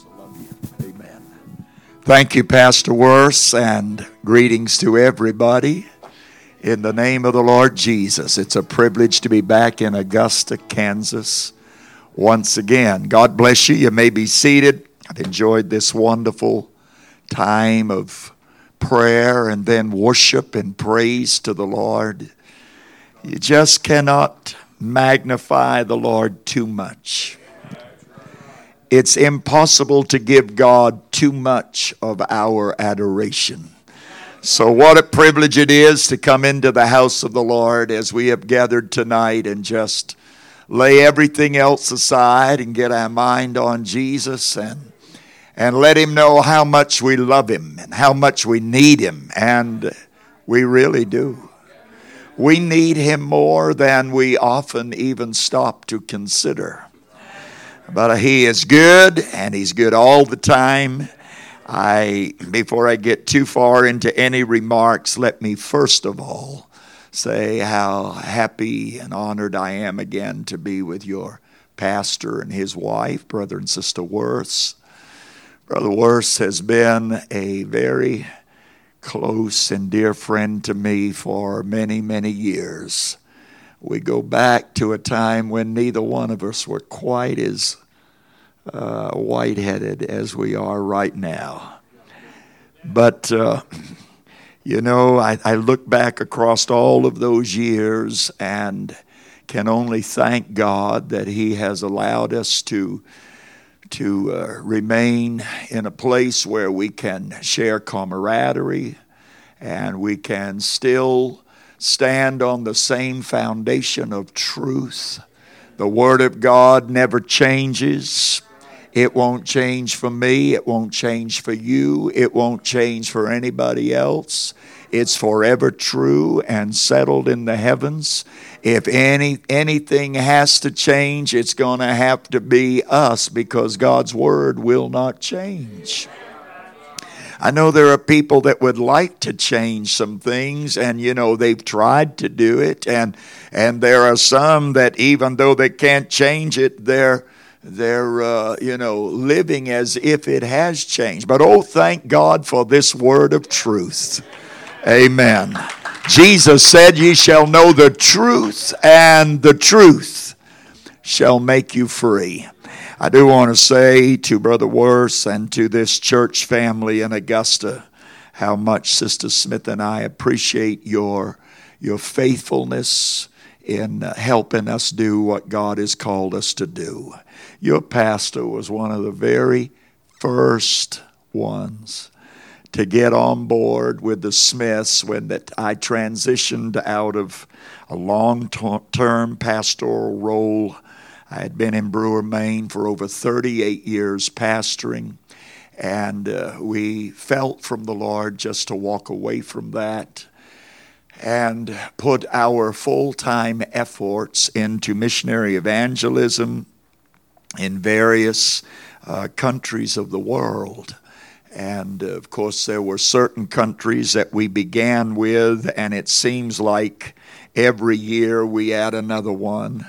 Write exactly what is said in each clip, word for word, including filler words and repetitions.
Amen. Thank you, Pastor Worse, and greetings to everybody. In the name of the Lord Jesus, it's a privilege to be back in Augusta, Kansas once again. God bless you. You may be seated. I've enjoyed this wonderful time of prayer and then worship and praise to the Lord. You just cannot magnify the Lord too much. It's impossible to give God too much of our adoration. So what a privilege it is to come into the house of the Lord as we have gathered tonight and just lay everything else aside and get our mind on Jesus and and let Him know how much we love Him and how much we need Him. And we really do. We need Him more than we often even stop to consider. But He is good, and He's good all the time. I, before I get too far into any remarks, let me first of all say how happy and honored I am again to be with your pastor and his wife, Brother and Sister Worse. Brother Worse has been a very close and dear friend to me for many, many years. We go back to a time when neither one of us were quite as uh, white-headed as we are right now. But, uh, you know, I, I look back across all of those years and can only thank God that He has allowed us to, to uh, remain in a place where we can share camaraderie and we can still stand on the same foundation of truth. The Word of God never changes. It won't change for me. It won't change for you. It won't change for anybody else. It's forever true and settled in the heavens. If any anything has to change, it's going to have to be us because God's Word will not change. I know there are people that would like to change some things, and you know they've tried to do it, and and there are some that even though they can't change it, they're they're uh, you know living as if it has changed. But oh, thank God for this word of truth. Amen. Jesus said, "Ye shall know the truth, and the truth shall make you free." I do want to say to Brother Worse and to this church family in Augusta how much Sister Smith and I appreciate your, your faithfulness in helping us do what God has called us to do. Your pastor was one of the very first ones to get on board with the Smiths when that I transitioned out of a long-term pastoral role. I had been in Brewer, Maine for over thirty-eight years pastoring, and uh, we felt from the Lord just to walk away from that and put our full-time efforts into missionary evangelism in various uh, countries of the world. And, uh, of course, there were certain countries that we began with, and it seems like every year we add another one,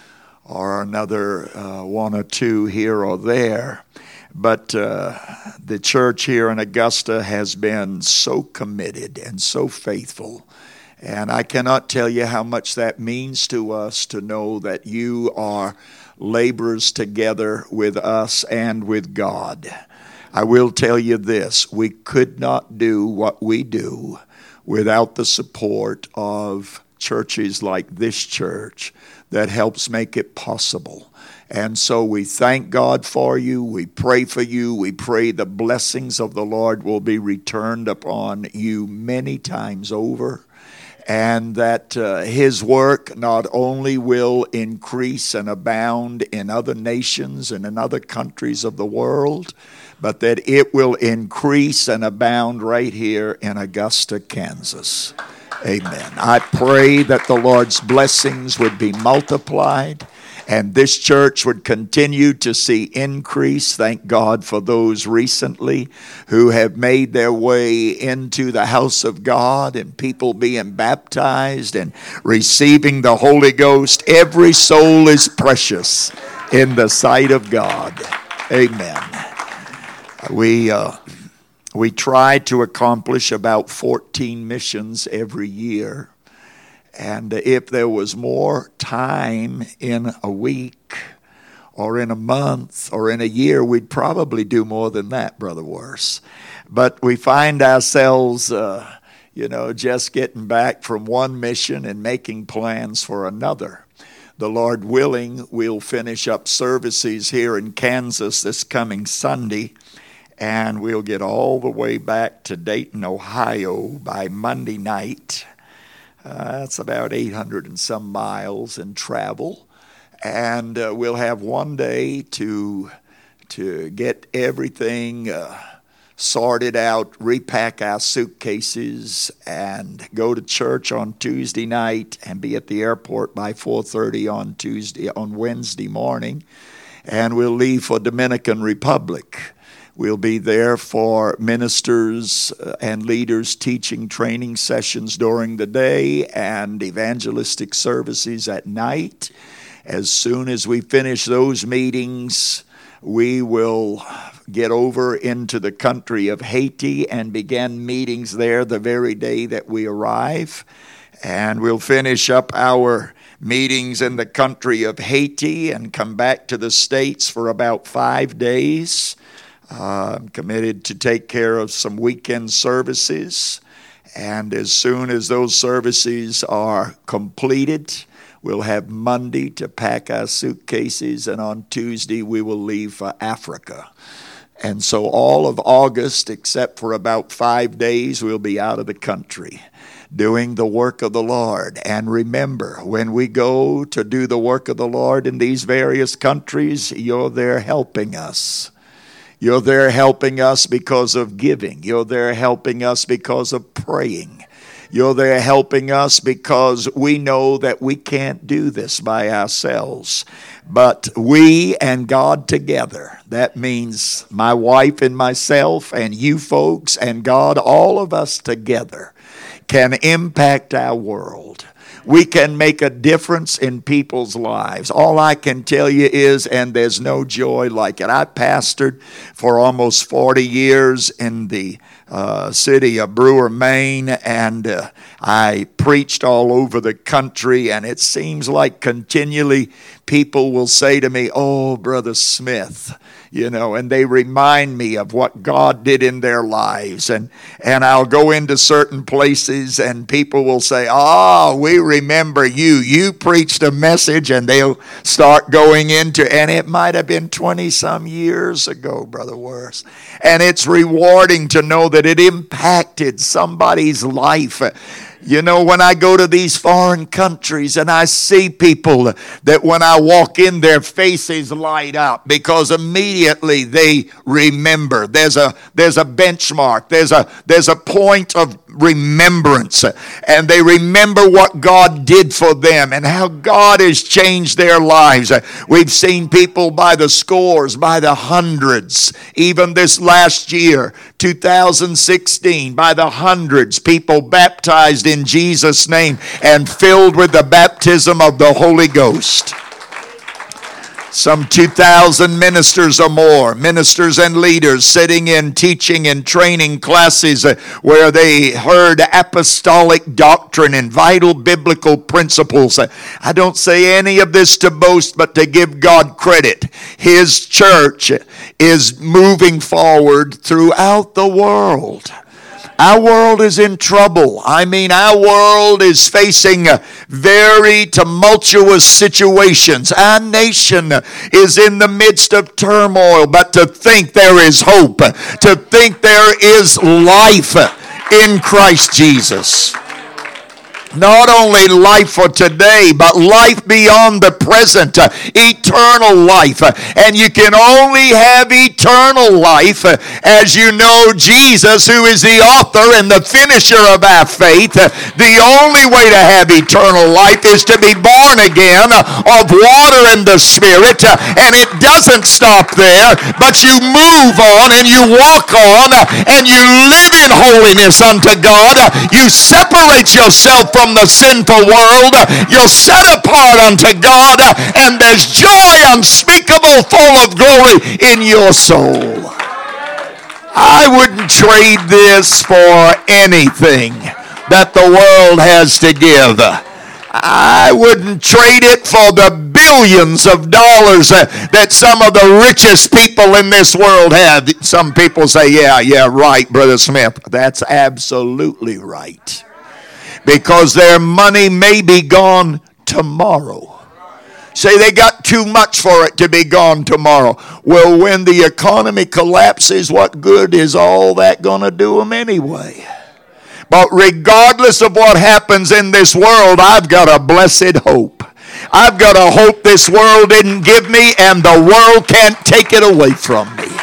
or another uh, one or two here or there. But uh, the church here in Augusta has been so committed and so faithful. And I cannot tell you how much that means to us to know that you are laborers together with us and with God. I will tell you this, we could not do what we do without the support of churches like this church that helps make it possible. And so we thank God for you. We pray for you. We pray the blessings of the Lord will be returned upon you many times over. And that uh, His work not only will increase and abound in other nations and in other countries of the world, but that it will increase and abound right here in Augusta, Kansas. Amen. I pray that the Lord's blessings would be multiplied and this church would continue to see increase. Thank God for those recently who have made their way into the house of God and people being baptized and receiving the Holy Ghost. Every soul is precious in the sight of God. Amen. We uh, we try to accomplish about fourteen missions every year. And if there was more time in a week or in a month or in a year, we'd probably do more than that, Brother Worse. But we find ourselves, uh, you know, just getting back from one mission and making plans for another. The Lord willing, we'll finish up services here in Kansas this coming Sunday, and we'll get all the way back to Dayton, Ohio by Monday night. Uh, that's about eight hundred and some miles in travel. And uh, we'll have one day to to get everything uh, sorted out, repack our suitcases, and go to church on Tuesday night and be at the airport by four thirty on Tuesday on Wednesday morning. And we'll leave for Dominican Republic. We'll be there for ministers and leaders teaching training sessions during the day and evangelistic services at night. As soon as we finish those meetings, we will get over into the country of Haiti and begin meetings there the very day that we arrive. And we'll finish up our meetings in the country of Haiti and come back to the States for about five days. Uh, I'm committed to take care of some weekend services, and as soon as those services are completed, we'll have Monday to pack our suitcases, and on Tuesday we will leave for Africa. And so all of August, except for about five days, we'll be out of the country doing the work of the Lord. And remember, when we go to do the work of the Lord in these various countries, you're there helping us. You're there helping us because of giving. You're there helping us because of praying. You're there helping us because we know that we can't do this by ourselves. But we and God together, that means my wife and myself and you folks and God, all of us together can impact our world. We can make a difference in people's lives. All I can tell you is, and there's no joy like it. I pastored for almost forty years in the uh, city of Brewer, Maine, and uh, I preached all over the country, and it seems like continually people will say to me, "Oh, Brother Smith," you know, and they remind me of what God did in their lives. And, and I'll go into certain places and people will say, "Oh, we remember you. You preached a message," and they'll start going into, and it might have been twenty some years ago, Brother Worse. And it's rewarding to know that it impacted somebody's life. You know, when I go to these foreign countries and I see people that when I walk in, their faces light up because immediately they remember. There's a there's a benchmark. There's a there's a point of remembrance, and they remember what God did for them and how God has changed their lives. We've seen people by the scores, by the hundreds, even this last year, two thousand sixteen, by the hundreds, people baptized in Jesus' name and filled with the baptism of the Holy Ghost. Some two thousand ministers or more, ministers and leaders sitting in teaching and training classes where they heard apostolic doctrine and vital biblical principles. I don't say any of this to boast, but to give God credit. His church is moving forward throughout the world. Our world is in trouble. I mean, our world is facing very tumultuous situations. Our nation is in the midst of turmoil, but to think there is hope, to think there is life in Christ Jesus. Not only life for today, but life beyond the present, uh, eternal life. Uh, and you can only have eternal life uh, as you know Jesus, who is the author and the finisher of our faith. Uh, the only way to have eternal life is to be born again uh, of water and the Spirit. Uh, and it doesn't stop there, but you move on and you walk on uh, and you live in holiness unto God. Uh, you separate yourself from From the sinful world. You're set apart unto God, and there's joy unspeakable, full of glory in your soul. I wouldn't trade this for anything that the world has to give. I wouldn't trade it for the billions of dollars that some of the richest people in this world have. Some people say, yeah, yeah, right, Brother Smith. That's absolutely right. Because their money may be gone tomorrow. Say they got too much for it to be gone tomorrow. Well, when the economy collapses, what good is all that going to do them anyway? But regardless of what happens in this world, I've got a blessed hope. I've got a hope this world didn't give me, and the world can't take it away from me.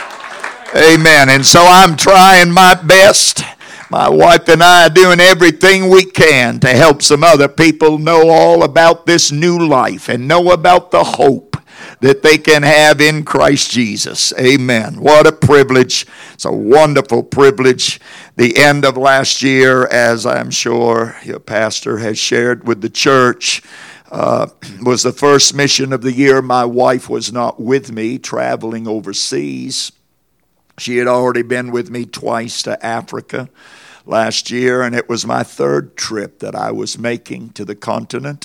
Amen. And so I'm trying my best. My wife and I are doing everything we can to help some other people know all about this new life and know about the hope that they can have in Christ Jesus. Amen. What a privilege. It's a wonderful privilege. The end of last year, as I'm sure your pastor has shared with the church, uh, was the first mission of the year. My wife was not with me, traveling overseas. She had already been with me twice to Africa last year, and it was my third trip that I was making to the continent.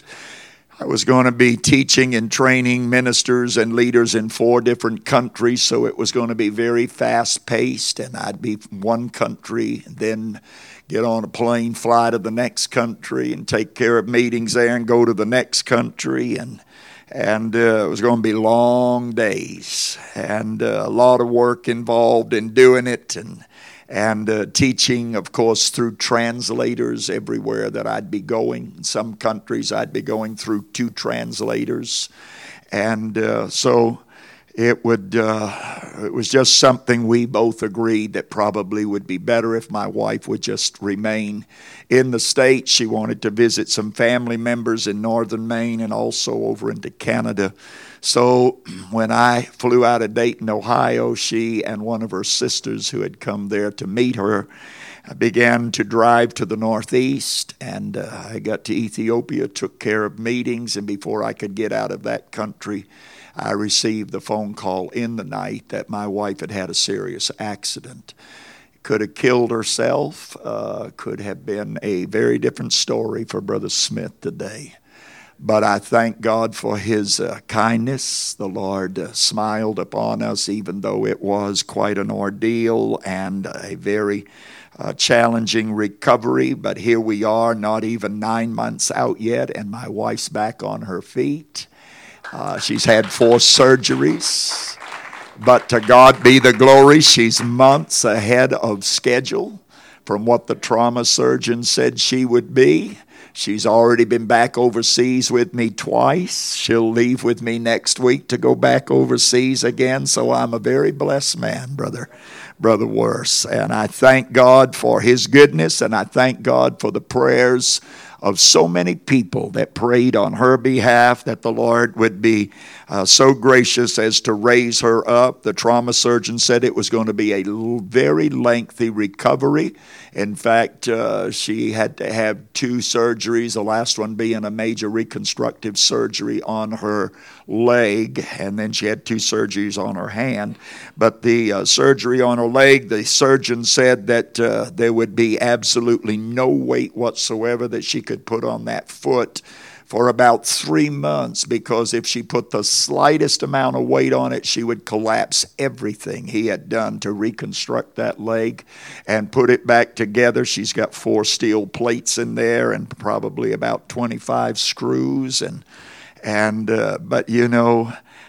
I was going to be teaching and training ministers and leaders in four different countries, so it was going to be very fast-paced, and I'd be from one country, then get on a plane, fly to the next country, and take care of meetings there, and go to the next country, and And uh, it was going to be long days, and uh, a lot of work involved in doing it, and and uh, teaching, of course, through translators everywhere that I'd be going. In some countries, I'd be going through two translators, and uh, so it would. Uh, it was just something we both agreed that probably would be better if my wife would just remain in the States. She wanted to visit some family members in northern Maine and also over into Canada. So when I flew out of Dayton, Ohio, she and one of her sisters who had come there to meet her began to drive to the northeast, and uh, I got to Ethiopia, took care of meetings, and before I could get out of that country, I received the phone call in the night that my wife had had a serious accident. Could have killed herself, uh, could have been a very different story for Brother Smith today. But I thank God for His uh, kindness. The Lord uh, smiled upon us, even though it was quite an ordeal and a very uh, challenging recovery. But here we are, not even nine months out yet, and my wife's back on her feet. Uh, she's had four surgeries. But to God be the glory, she's months ahead of schedule from what the trauma surgeon said she would be. She's already been back overseas with me twice. She'll leave with me next week to go back overseas again. So I'm a very blessed man, brother, Brother Worse. And I thank God for His goodness, and I thank God for the prayers of so many people that prayed on her behalf, that the Lord would be uh, so gracious as to raise her up. The trauma surgeon said it was going to be a very lengthy recovery. In fact, uh, she had to have two surgeries, the last one being a major reconstructive surgery on her leg, and then she had two surgeries on her hand. But the uh, surgery on her leg, the surgeon said that uh, there would be absolutely no weight whatsoever that she could put on that foot for about three months, because if she put the slightest amount of weight on it, she would collapse everything he had done to reconstruct that leg and put it back together. She's got four steel plates in there and probably about twenty-five screws, and and uh, but you know,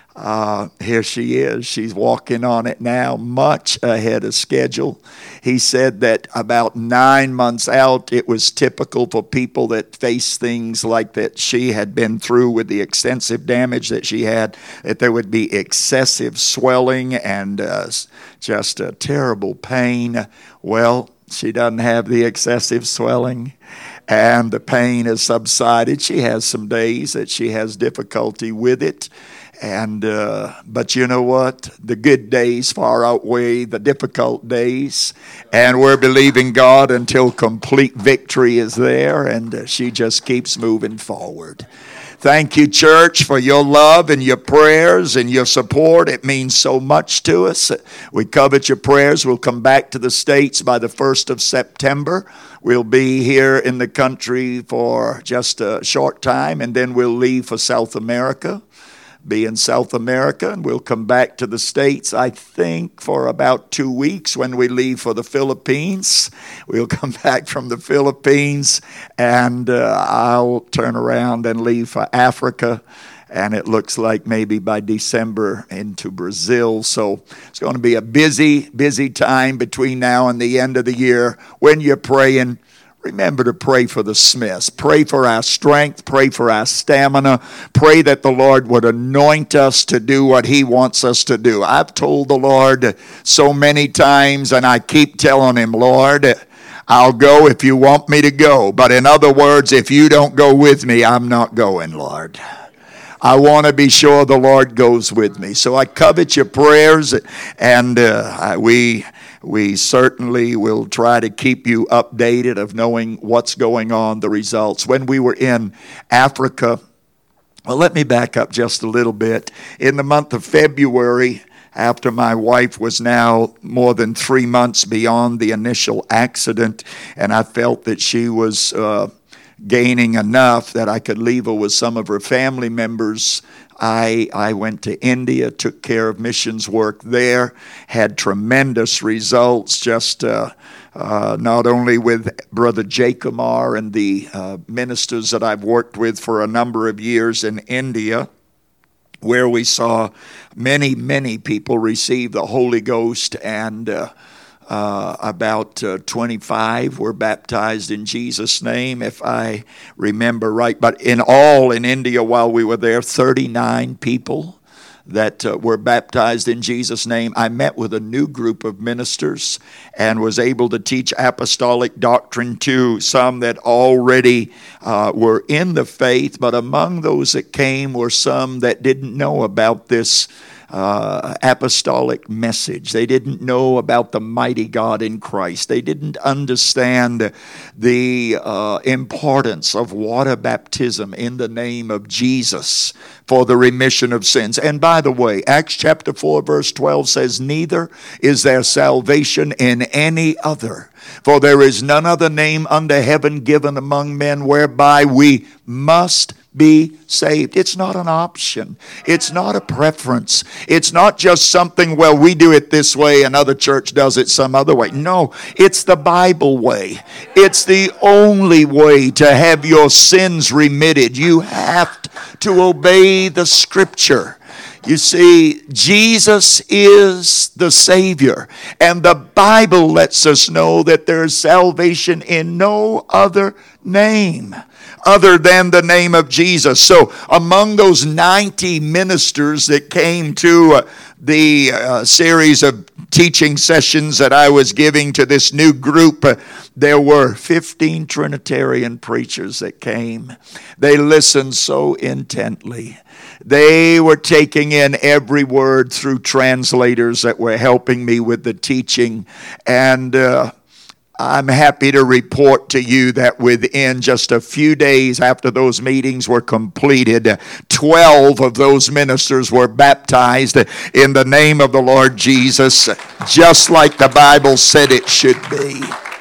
Uh, here she is. She's walking on it now, much ahead of schedule. He said that about nine months out, it was typical for people that face things like that she had been through with the extensive damage that she had, that there would be excessive swelling and uh, just a terrible pain. Well, she doesn't have the excessive swelling, and the pain has subsided. She has some days that she has difficulty with it. And uh, but you know what? The good days far outweigh the difficult days, and we're believing God until complete victory is there, and uh, she just keeps moving forward. Thank you, church, for your love and your prayers and your support. It means so much to us. We covet your prayers. We'll come back to the States by the first of September. We'll be here in the country for just a short time, and then we'll leave for South America. Be in South America, and we'll come back to the States, I think, for about two weeks when we leave for the Philippines. We'll come back from the Philippines, and uh, I'll turn around and leave for Africa, and it looks like maybe by December into Brazil. So it's going to be a busy, busy time between now and the end of the year. When you're praying, remember to pray for the Smiths. Pray for our strength. Pray for our stamina. Pray that the Lord would anoint us to do what He wants us to do. I've told the Lord so many times, and I keep telling Him, Lord, I'll go if you want me to go. But in other words, if you don't go with me, I'm not going, Lord. I want to be sure the Lord goes with me. So I covet your prayers, and uh, we... We certainly will try to keep you updated of knowing what's going on, the results. When we were in Africa, well, let me back up just a little bit. In the month of February, after my wife was now more than three months beyond the initial accident, and I felt that she was uh, gaining enough that I could leave her with some of her family members, I, I went to India, took care of missions work there, had tremendous results, just uh, uh, not only with Brother Jacomar and the uh, ministers that I've worked with for a number of years in India, where we saw many, many people receive the Holy Ghost, and uh, Uh, about uh, twenty-five were baptized in Jesus' name, if I remember right. But in all, in India, while we were there, thirty-nine people that uh, were baptized in Jesus' name. I met with a new group of ministers and was able to teach apostolic doctrine to some that already uh, were in the faith. But among those that came were some that didn't know about this Uh, apostolic message. They didn't know about the mighty God in Christ. They didn't understand the uh, importance of water baptism in the name of Jesus for the remission of sins. And by the way, Acts chapter four verse twelve says, "Neither is there salvation in any other, for there is none other name under heaven given among men whereby we must be saved." It's not an option. It's not a preference. It's not just something, well, we do it this way, another church does it some other way. No, it's the Bible way. It's the only way to have your sins remitted. You have to obey the Scripture. You see, Jesus is the Savior, and the Bible lets us know that there is salvation in no other name other than the name of Jesus. So among those ninety ministers that came to uh, the uh, series of teaching sessions that I was giving to this new group, uh, there were fifteen Trinitarian preachers that came. They listened so intently. They were taking in every word through translators that were helping me with the teaching. And uh, I'm happy to report to you that within just a few days after those meetings were completed, twelve of those ministers were baptized in the name of the Lord Jesus, just like the Bible said it should be.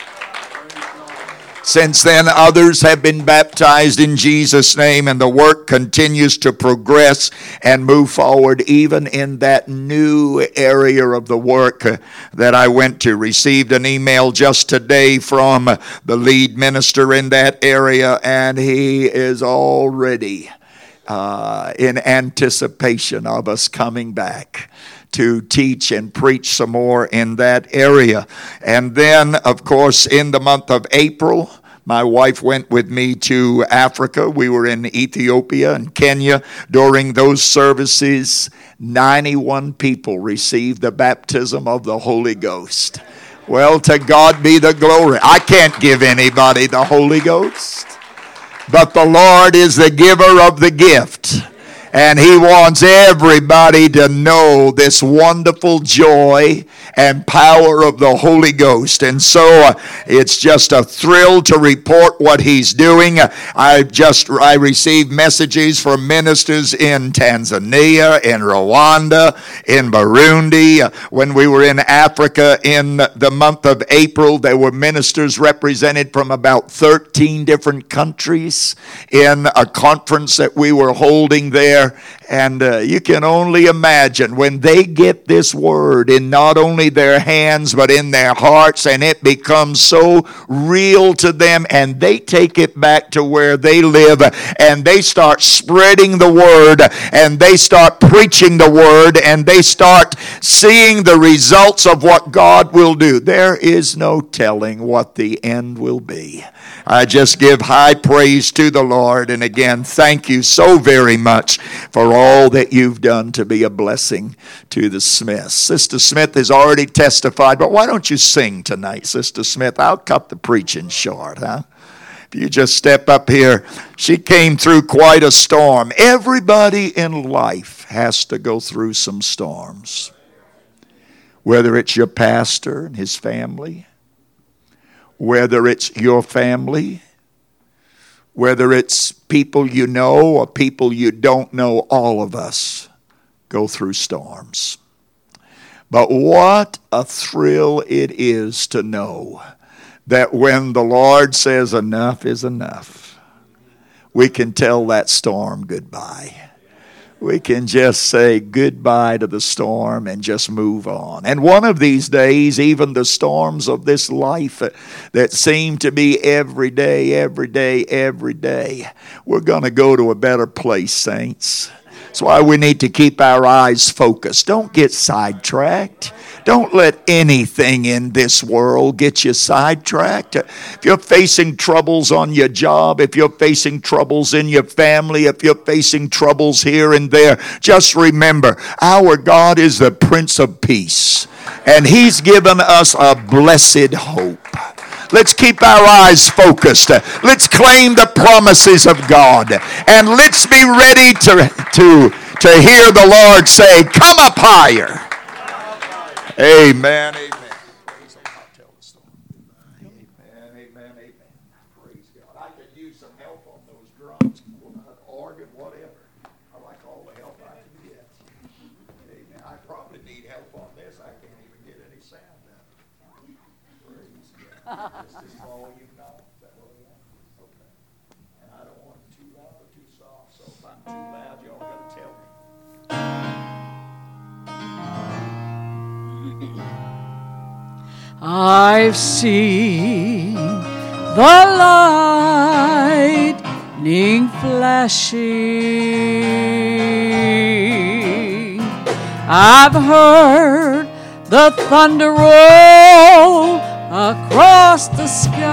Since then, others have been baptized in Jesus' name, and the work continues to progress and move forward even in that new area of the work that I went to. Received an email just today from the lead minister in that area, and he is already uh, in anticipation of us coming back to teach and preach some more in that area. And then, of course, in the month of April, my wife went with me to Africa. We were in Ethiopia and Kenya. During those services, ninety-one people received the baptism of the Holy Ghost. Well, to God be the glory. I can't give anybody the Holy Ghost, but the Lord is the giver of the gift. And He wants everybody to know this wonderful joy and power of the Holy Ghost. And so uh, it's just a thrill to report what He's doing. I just I received messages from ministers in Tanzania, in Rwanda, in Burundi. When we were in Africa in the month of April, there were ministers represented from about thirteen different countries in a conference that we were holding there. And uh, you can only imagine when they get this word in not only their hands but in their hearts, and it becomes so real to them, and they take it back to where they live, and they start spreading the word, and they start preaching the word, and they start seeing the results of what God will do. There is no telling what the end will be. I just give high praise to the Lord. And again, thank you so very much for all that you've done to be a blessing to the Smiths. Sister Smith has already testified, but why don't you sing tonight, Sister Smith? I'll cut the preaching short, huh? If you just step up here. She came through quite a storm. Everybody in life has to go through some storms. Whether it's your pastor and his family, whether it's your family, whether it's people you know or people you don't know, all of us go through storms. But what a thrill it is to know that when the Lord says enough is enough, we can tell that storm goodbye. We can just say goodbye to the storm and just move on. And one of these days, even the storms of this life that seem to be every day, every day, every day, we're going to go to a better place, saints. That's why we need to keep our eyes focused. Don't get sidetracked. Don't let anything in this world get you sidetracked. If you're facing troubles on your job, if you're facing troubles in your family, if you're facing troubles here and there, just remember, our God is the Prince of Peace, and He's given us a blessed hope. Let's keep our eyes focused. Let's claim the promises of God, and let's be ready to, to, to hear the Lord say, "Come up higher." Amen, amen. I'll tell the story. Amen, amen, amen. Praise God. I could use some help on those drums, organ, whatever. I like all the help I can get. Amen. I probably need help on this. I can't even get any sound out. Praise God. This is all you know. Okay. And I don't want it too loud or too soft, so if I'm too loud, y'all got to tell me. I've seen the lightning flashing. I've heard the thunder roll across the sky.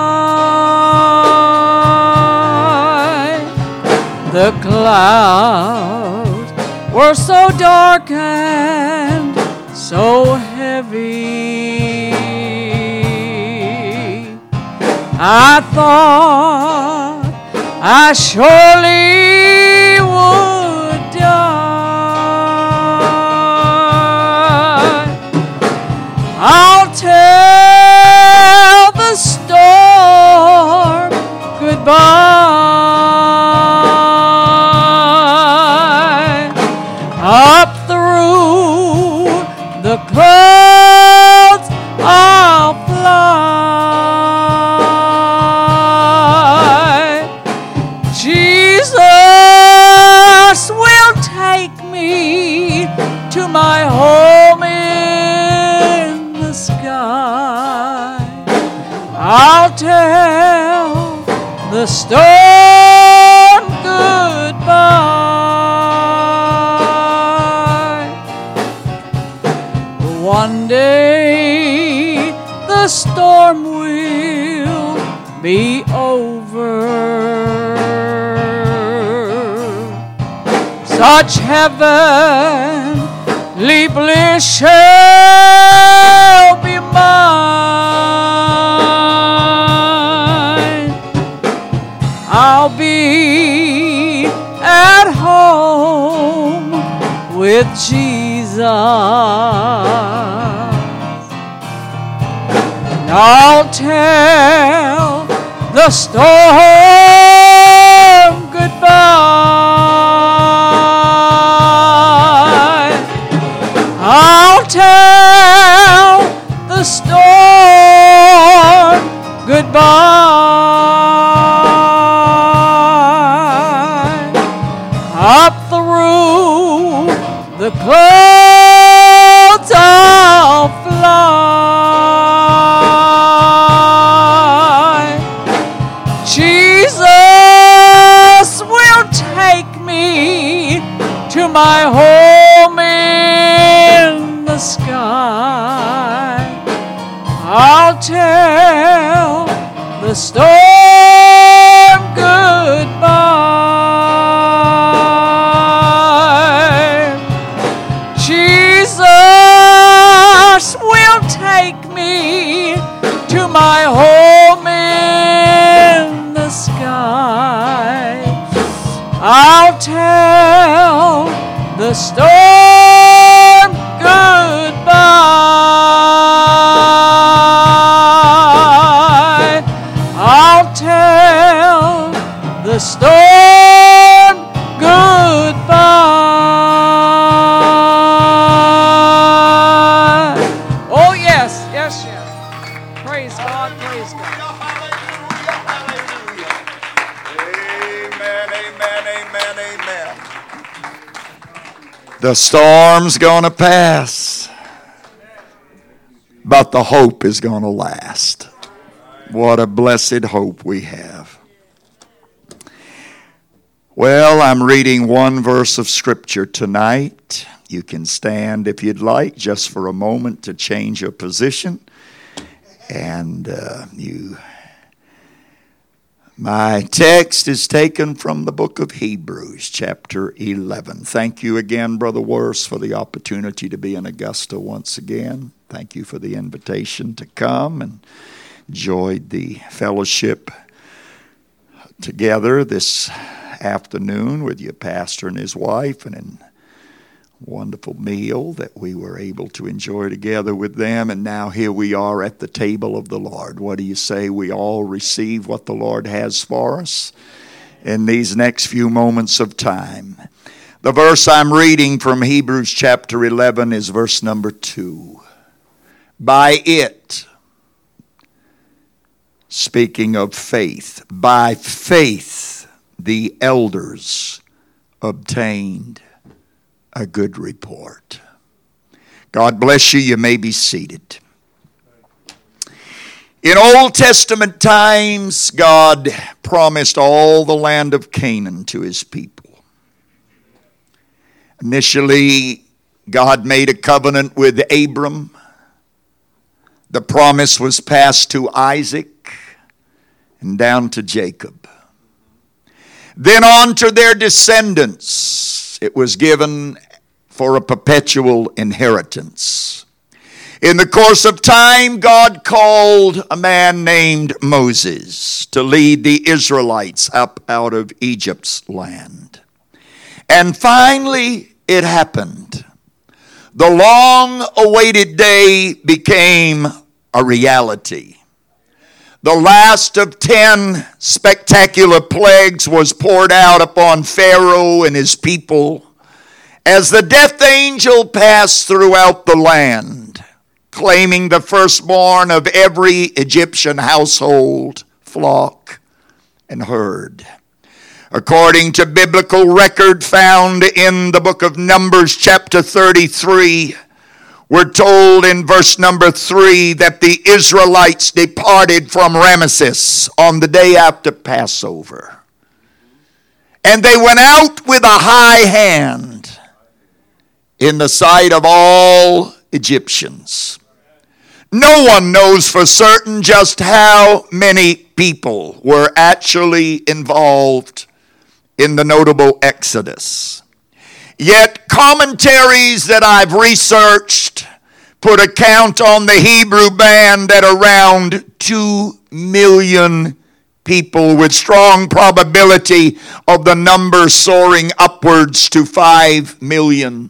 The clouds were so dark and so heavy. I thought I surely would die. I'll tell the storm goodbye. Up through the clouds I'll fly. Jesus will take me to my home in the sky. I'll tell the storm goodbye. One day the storm will be over. Such heavenly bliss shall be mine. I'll be at home with Jesus. And I'll tell the storm goodbye. I'll tell the storm goodbye. Up through the clouds I'll fly. Jesus will take me to my home in the sky. I'll tell the storm goodbye. Jesus will take me to my home in the sky. I'll tell the storm goodbye. I'll tell the storm goodbye. Oh yes, yes, yes. Praise God, praise God. Amen, amen, amen, amen. The storm's gonna pass, but the hope is gonna last. What a blessed hope we have. Well, I'm reading one verse of Scripture tonight. You can stand if you'd like, just for a moment to change your position. And uh, you, my text is taken from the book of Hebrews, chapter eleven. Thank you again, Brother Worse, for the opportunity to be in Augusta once again. Thank you for the invitation to come, and enjoyed the fellowship together this afternoon with your pastor and his wife, and a wonderful meal that we were able to enjoy together with them. And now here we are at the table of the Lord. What do you say? We all receive what the Lord has for us in these next few moments of time. The verse I'm reading from Hebrews chapter eleven is verse number two. By it, speaking of faith, by faith the elders obtained a good report. God bless you. You may be seated. In Old Testament times, God promised all the land of Canaan to his people. Initially, God made a covenant with Abram. The promise was passed to Isaac and down to Jacob. Then on to their descendants, it was given for a perpetual inheritance. In the course of time, God called a man named Moses to lead the Israelites up out of Egypt's land. And finally, it happened. The long-awaited day became a reality. The last of ten spectacular plagues was poured out upon Pharaoh and his people as the death angel passed throughout the land, claiming the firstborn of every Egyptian household, flock, and herd. According to biblical record found in the book of Numbers chapter thirty-three, we're told in verse number three that the Israelites departed from Ramesses on the day after Passover. And they went out with a high hand in the sight of all Egyptians. No one knows for certain just how many people were actually involved in the notable Exodus. Yet commentaries that I've researched put a count on the Hebrew band at around two million people, with strong probability of the number soaring upwards to five million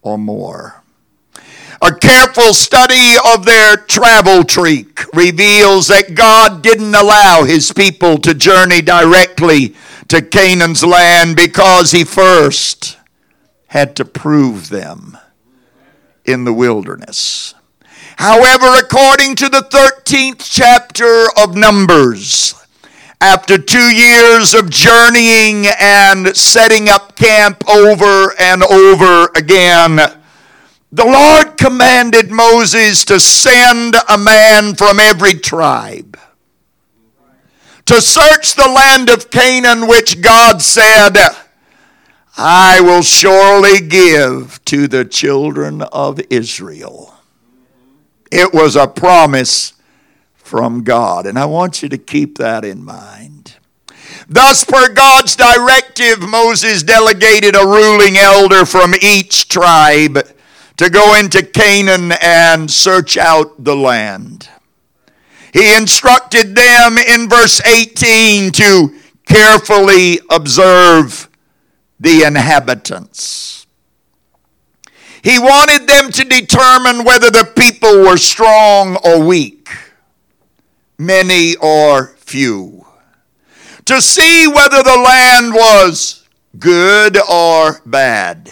or more. A careful study of their travel tree reveals that God didn't allow his people to journey directly to Canaan's land because he first had to prove them in the wilderness. However, according to the thirteenth chapter of Numbers, after two years of journeying and setting up camp over and over again, the Lord commanded Moses to send a man from every tribe to search the land of Canaan, which God said, I will surely give to the children of Israel. It was a promise from God, and I want you to keep that in mind. Thus, per God's directive, Moses delegated a ruling elder from each tribe to go into Canaan and search out the land. He instructed them in verse eighteen to carefully observe the inhabitants. He wanted them to determine whether the people were strong or weak, many or few, to see whether the land was good or bad,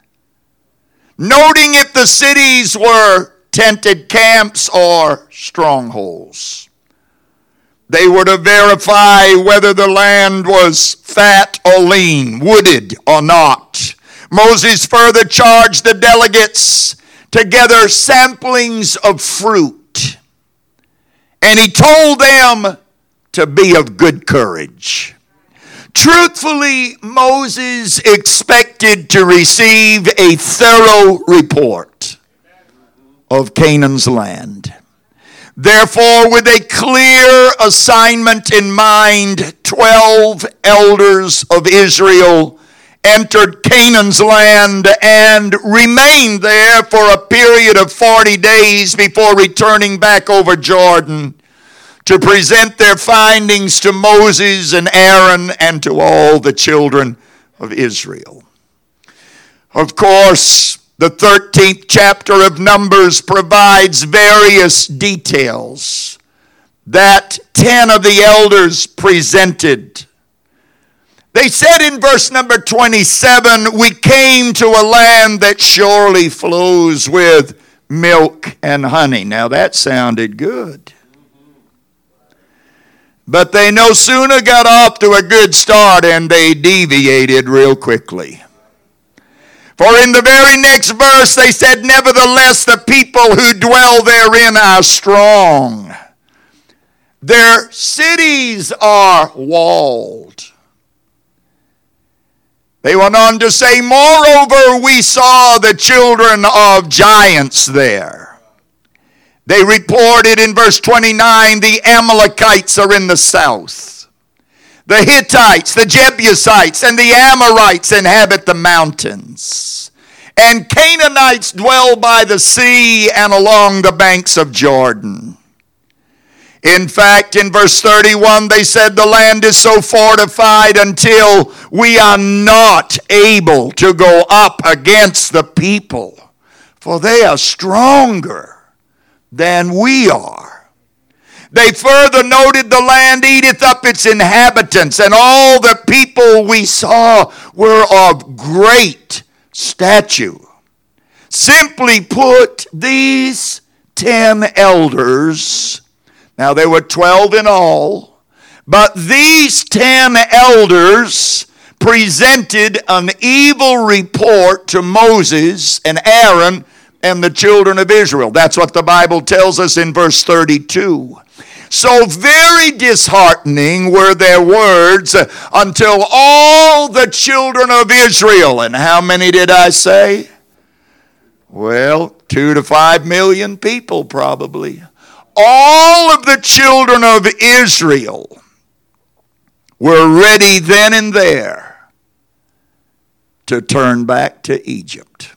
noting if the cities were tented camps or strongholds. They were to verify whether the land was fat or lean, wooded or not. Moses further charged the delegates to gather samplings of fruit, and he told them to be of good courage. Truthfully, Moses expected to receive a thorough report of Canaan's land. Therefore, with a clear assignment in mind, twelve elders of Israel entered Canaan's land and remained there for a period of forty days before returning back over Jordan to present their findings to Moses and Aaron and to all the children of Israel. Of course, the thirteenth chapter of Numbers provides various details that ten of the elders presented. They said in verse number twenty-seven, we came to a land that surely flows with milk and honey. Now that sounded good. But they no sooner got off to a good start and they deviated real quickly. For in the very next verse they said, nevertheless the people who dwell therein are strong. Their cities are walled. They went on to say, moreover, we saw the children of giants there. They reported in verse twenty-nine, the Amalekites are in the south. The Hittites, the Jebusites, and the Amorites inhabit the mountains. And Canaanites dwell by the sea and along the banks of Jordan. In fact, in verse thirty-one, they said the land is so fortified until we are not able to go up against the people, for they are stronger than we are. They further noted the land eateth up its inhabitants, and all the people we saw were of great stature. Simply put, these ten elders, now there were twelve in all, but these ten elders presented an evil report to Moses and Aaron and the children of Israel. That's what the Bible tells us in verse thirty-two. So very disheartening were their words until all the children of Israel, and how many did I say? Well, two to five million people probably. All of the children of Israel were ready then and there to turn back to Egypt.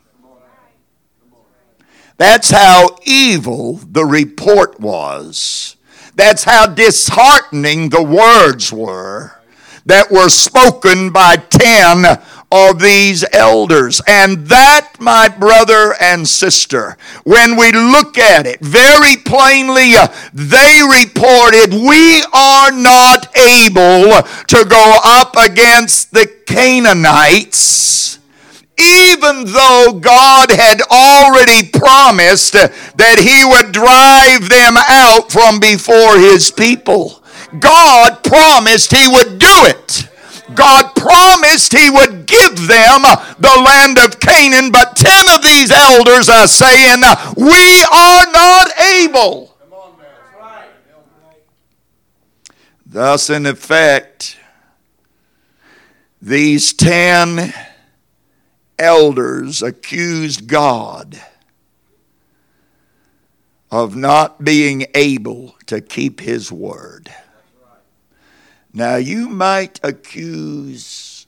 That's how evil the report was. That's how disheartening the words were that were spoken by ten of these elders. And that, my brother and sister, when we look at it very plainly, uh, they reported, we are not able to go up against the Canaanites, even though God had already promised that he would drive them out from before his people. God promised he would do it. God promised he would give them the land of Canaan, but ten of these elders are saying, we are not able. Thus, in effect, these ten elders accused God of not being able to keep his word. Now, you might accuse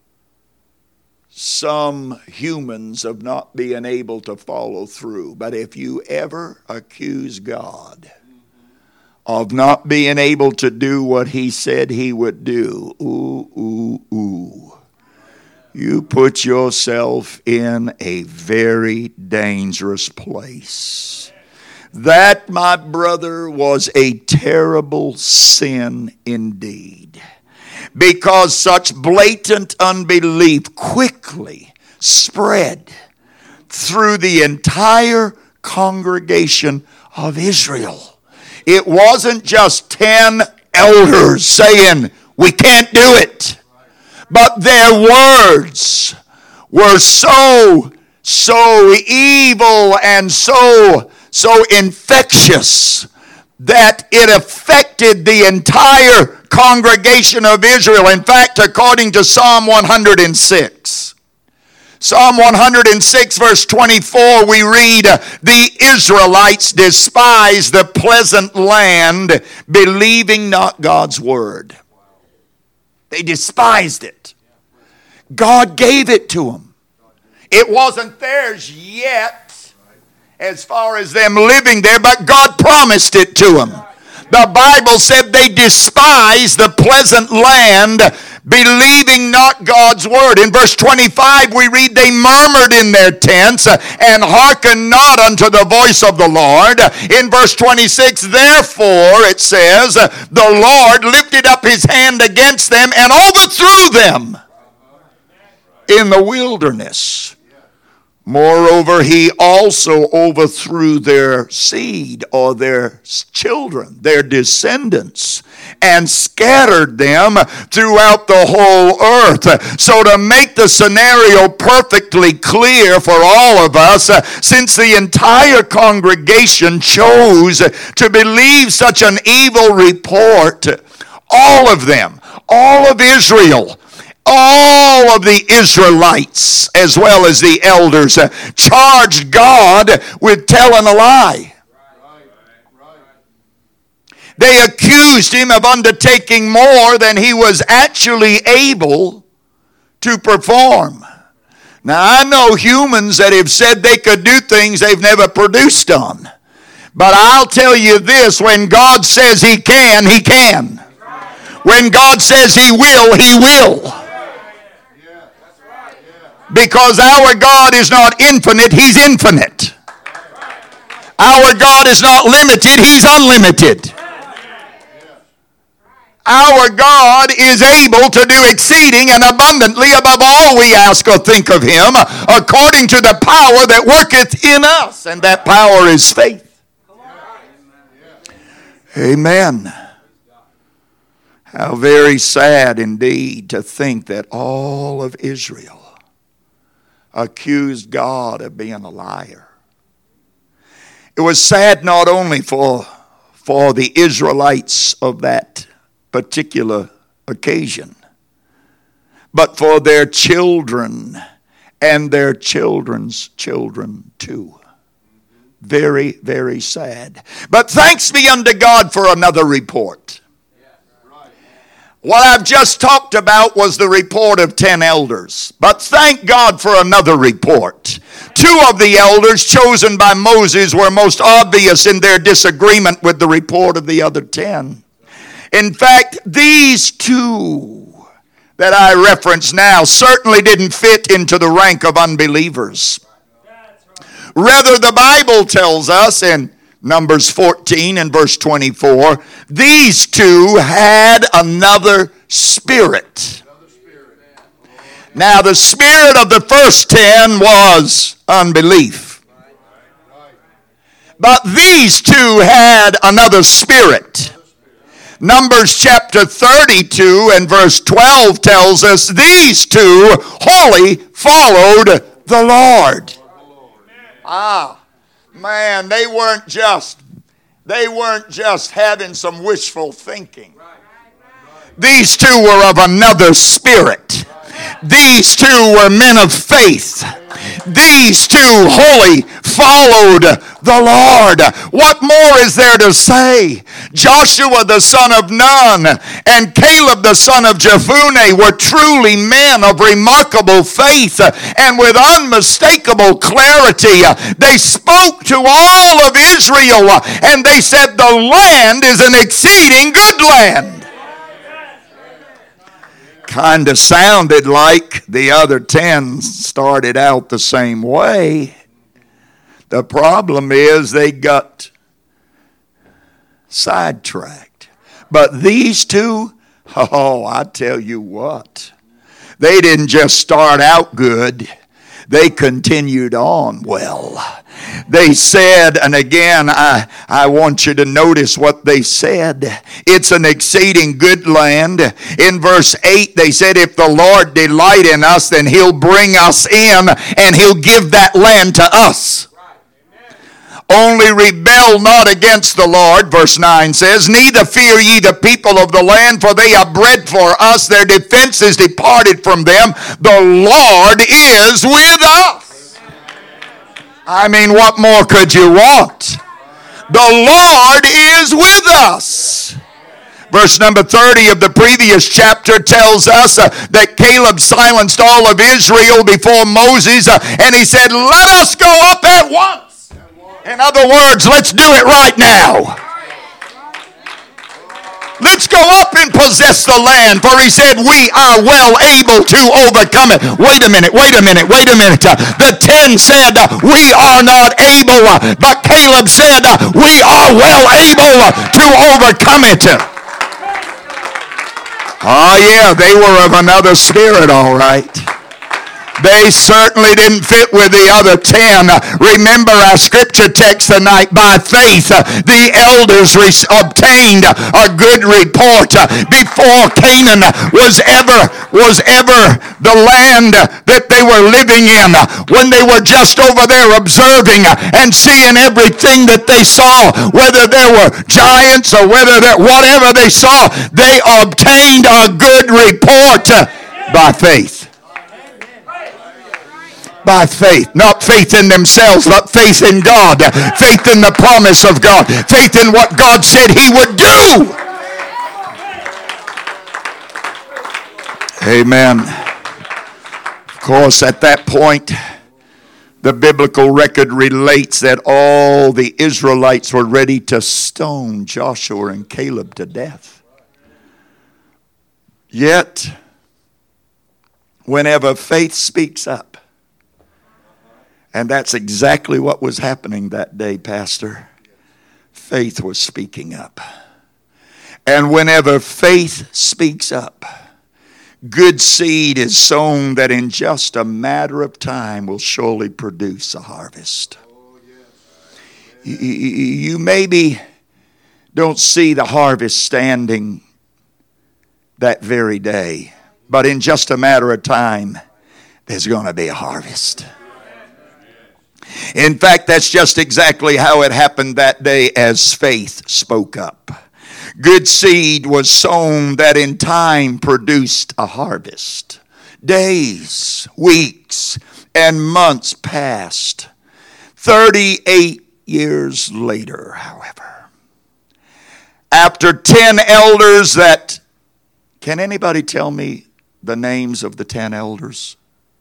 some humans of not being able to follow through, but if you ever accuse God of not being able to do what he said he would do, ooh, ooh, ooh, you put yourself in a very dangerous place. That, my brother, was a terrible sin indeed, because such blatant unbelief quickly spread through the entire congregation of Israel. It wasn't just ten elders saying, we can't do it, but their words were so, so evil and so so infectious that it affected the entire congregation of Israel. In fact, according to Psalm one hundred six, Psalm one hundred six verse twenty-four, we read, the Israelites despised the pleasant land, believing not God's word. They despised it. God gave it to them. It wasn't theirs yet, as far as them living there, but God promised it to them. The Bible said they despised the pleasant land, believing not God's word. In verse twenty-five we read, they murmured in their tents and hearkened not unto the voice of the Lord. In verse twenty-six, therefore it says, the Lord lifted up his hand against them and overthrew them in the wilderness. Moreover, he also overthrew their seed, or their children, their descendants, and scattered them throughout the whole earth. So to make the scenario perfectly clear for all of us, since the entire congregation chose to believe such an evil report, all of them, all of Israel, all of the Israelites, as well as the elders, uh, charged God with telling a lie. They accused him of undertaking more than he was actually able to perform. Now, I know humans that have said they could do things they've never produced on. But I'll tell you this, when God says he can, he can. When God says he will, he will. Because our God is not infinite, he's infinite. Our God is not limited, he's unlimited. Our God is able to do exceeding and abundantly above all we ask or think of him, according to the power that worketh in us. And that power is faith. Amen. How very sad indeed to think that all of Israel accused God of being a liar. It was sad not only for, for the Israelites of that particular occasion, but for their children and their children's children too. Very, very sad. But thanks be unto God for another report. What I've just talked about was the report of ten elders. But thank God for another report. Two of the elders chosen by Moses were most obvious in their disagreement with the report of the other ten. In fact, these two, that I reference now certainly didn't fit into the rank of unbelievers. Rather, the Bible tells us in Numbers fourteen and verse twenty-four, these two had another spirit. Now, the spirit of the first ten was unbelief. But these two had another spirit. Numbers chapter thirty-two and verse twelve tells us these two wholly followed the Lord. Ah, man, they weren't just, they weren't just having some wishful thinking. These two were of another spirit. These two were men of faith. These two wholly followed the Lord. What more is there to say? Joshua the son of Nun and Caleb the son of Jephunneh were truly men of remarkable faith, and with unmistakable clarity they spoke to all of Israel, and they said the land is an exceeding good land. Kind of sounded like the other ten started out the same way. The problem is they got sidetracked. But these two, oh, I tell you what, they didn't just start out good. They continued on well. They said, and again, I, I want you to notice what they said. It's an exceeding good land. In verse eight, they said, if the Lord delight in us, then he'll bring us in and he'll give that land to us. Only rebel not against the Lord, verse nine says, neither fear ye the people of the land, for they are bread for us. Their defense is departed from them. The Lord is with us. I mean, what more could you want? The Lord is with us. Verse number thirty of the previous chapter tells us uh, that Caleb silenced all of Israel before Moses, uh, and he said, let us go up at once. In other words, let's do it right now. Let's go up and possess the land, for he said we are well able to overcome it. Wait a minute, wait a minute, wait a minute. Uh, the ten said uh, we are not able, uh, but Caleb said uh, we are well able uh, to overcome it. Oh yeah, they were of another spirit, all right. They certainly didn't fit with the other ten. Remember our scripture text tonight. By faith, the elders re- obtained a good report before Canaan was ever, was ever the land that they were living in. When they were just over there observing and seeing everything that they saw, whether there were giants or whether there, whatever they saw, they obtained a good report by faith. By faith, not faith in themselves, but faith in God, faith in the promise of God, faith in what God said he would do. Amen. Of course, at that point, the biblical record relates that all the Israelites were ready to stone Joshua and Caleb to death. Yet, whenever faith speaks up, and that's exactly what was happening that day, Pastor. Faith was speaking up. And whenever faith speaks up, good seed is sown that in just a matter of time will surely produce a harvest. You maybe don't see the harvest standing that very day, but in just a matter of time, there's going to be a harvest. In fact, that's just exactly how it happened that day as faith spoke up. Good seed was sown that in time produced a harvest. Days, weeks, and months passed. thirty-eight years later, however, after ten elders that, can anybody tell me the names of the ten elders?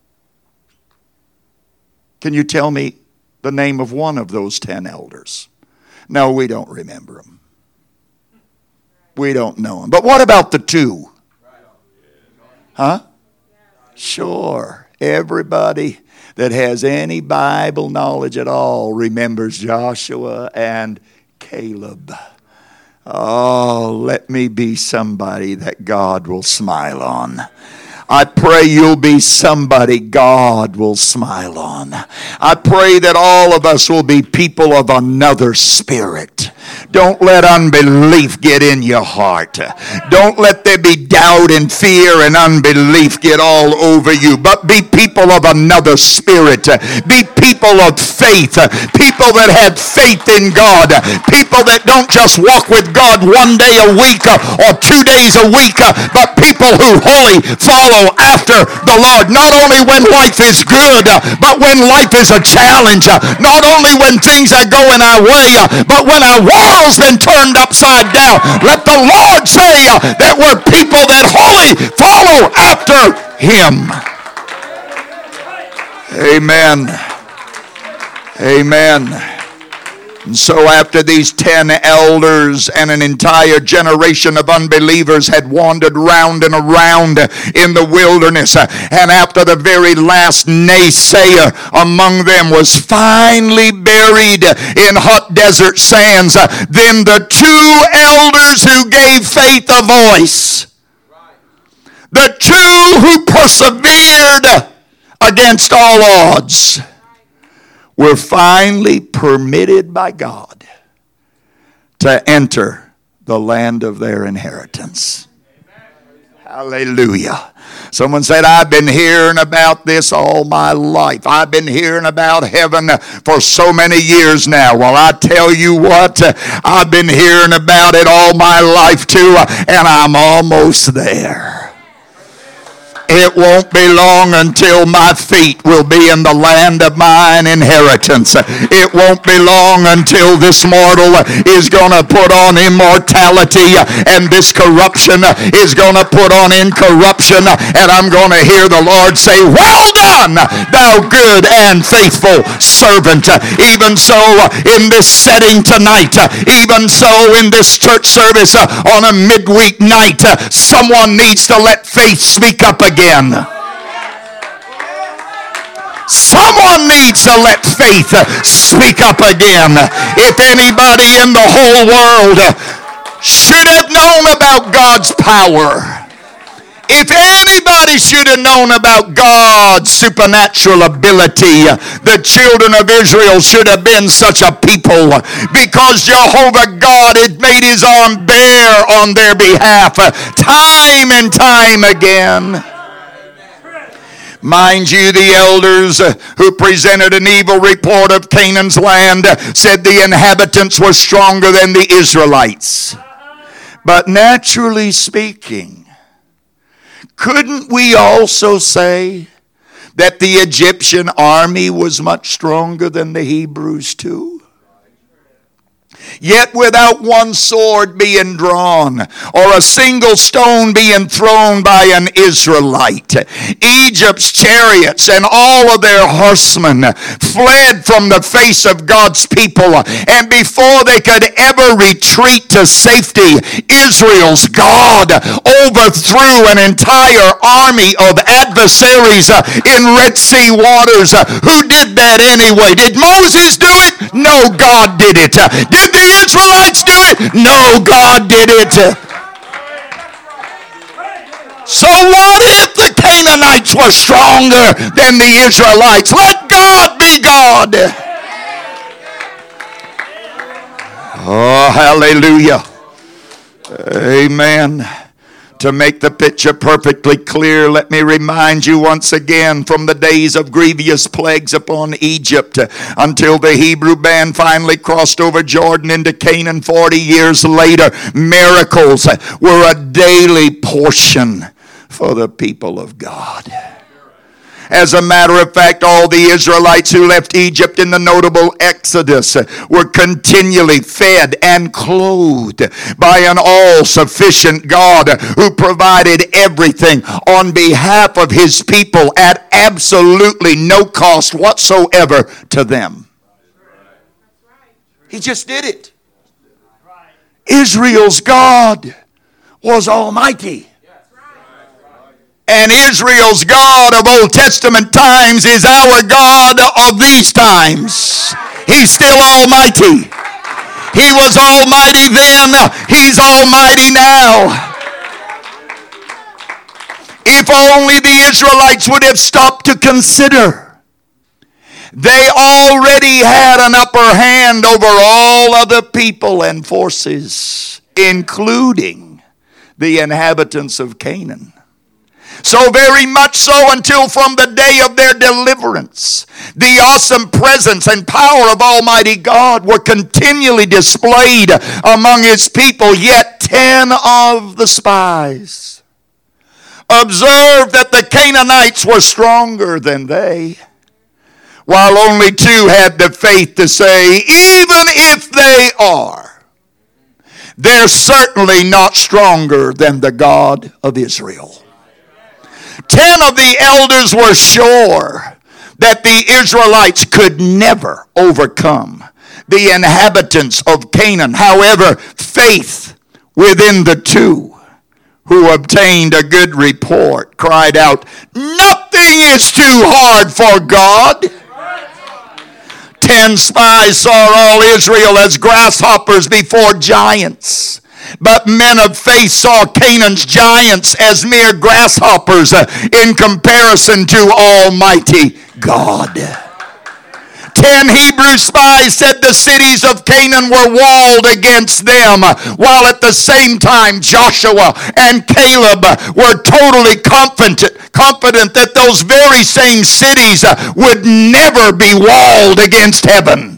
Can you tell me the name of one of those ten elders? No, we don't remember them. We don't know them. But what about the two? Huh? Sure. Everybody that has any Bible knowledge at all remembers Joshua and Caleb. Oh, let me be somebody that God will smile on. I pray you'll be somebody God will smile on. I pray that all of us will be people of another spirit. Don't let unbelief get in your heart. Don't let there be doubt and fear and unbelief get all over you. But be people of another spirit. Be people of faith. People that had faith in God. People that don't just walk with God one day a week or two days a week, but people who wholly follow after the Lord. Not only when life is good, but when life is a challenge. Not only when things are going our way, but when our world's been turned upside down. Let the Lord say that we're people that wholly follow after Him. Amen. Amen. And so after these ten elders and an entire generation of unbelievers had wandered round and around in the wilderness, and after the very last naysayer among them was finally buried in hot desert sands, then the two elders who gave faith a voice, the two who persevered against all odds, were finally permitted by God to enter the land of their inheritance. Hallelujah. Someone said, I've been hearing about this all my life. I've been hearing about heaven for so many years now. Well, I tell you what, I've been hearing about it all my life too, and I'm almost there. It won't be long until my feet will be in the land of mine inheritance. It won't be long until this mortal is going to put on immortality and this corruption is going to put on incorruption, and I'm going to hear the Lord say, well done, thou good and faithful servant. Even so in this setting tonight, even so in this church service on a midweek night, someone needs to let faith speak up again. Again. Someone needs to let faith speak up again. If anybody in the whole world should have known about God's power, if anybody should have known about God's supernatural ability, the children of Israel should have been such a people, because Jehovah God had made his arm bare on their behalf time and time again. Mind you, the elders who presented an evil report of Canaan's land said the inhabitants were stronger than the Israelites. But naturally speaking, couldn't we also say that the Egyptian army was much stronger than the Hebrews too? Yet without one sword being drawn or a single stone being thrown by an Israelite, Egypt's chariots and all of their horsemen fled from the face of God's people, and before they could ever retreat to safety, Israel's God overthrew an entire army of adversaries in Red Sea waters. Who did that anyway? Did Moses do it? No, God did it. Did the Israelites do it? No, God did it. So what if the Canaanites were stronger than the Israelites? Let God be God. Oh, hallelujah. Amen. To make the picture perfectly clear, let me remind you once again, from the days of grievous plagues upon Egypt until the Hebrew band finally crossed over Jordan into Canaan forty years later, miracles were a daily portion for the people of God. As a matter of fact, all the Israelites who left Egypt in the notable Exodus were continually fed and clothed by an all-sufficient God who provided everything on behalf of his people at absolutely no cost whatsoever to them. He just did it. Israel's God was almighty. And Israel's God of Old Testament times is our God of these times. He's still almighty. He was almighty then. He's almighty now. If only the Israelites would have stopped to consider. They already had an upper hand over all other people and forces, including the inhabitants of Canaan. So very much so until from the day of their deliverance, the awesome presence and power of Almighty God were continually displayed among His people. Yet ten of the spies observed that the Canaanites were stronger than they, while only two had the faith to say, even if they are, they're certainly not stronger than the God of Israel. Ten of the elders were sure that the Israelites could never overcome the inhabitants of Canaan. However, faith within the two who obtained a good report cried out, nothing is too hard for God. Ten spies saw all Israel as grasshoppers before giants. But men of faith saw Canaan's giants as mere grasshoppers in comparison to Almighty God. Ten Hebrew spies said the cities of Canaan were walled against them, while at the same time Joshua and Caleb were totally confident, confident that those very same cities would never be walled against heaven.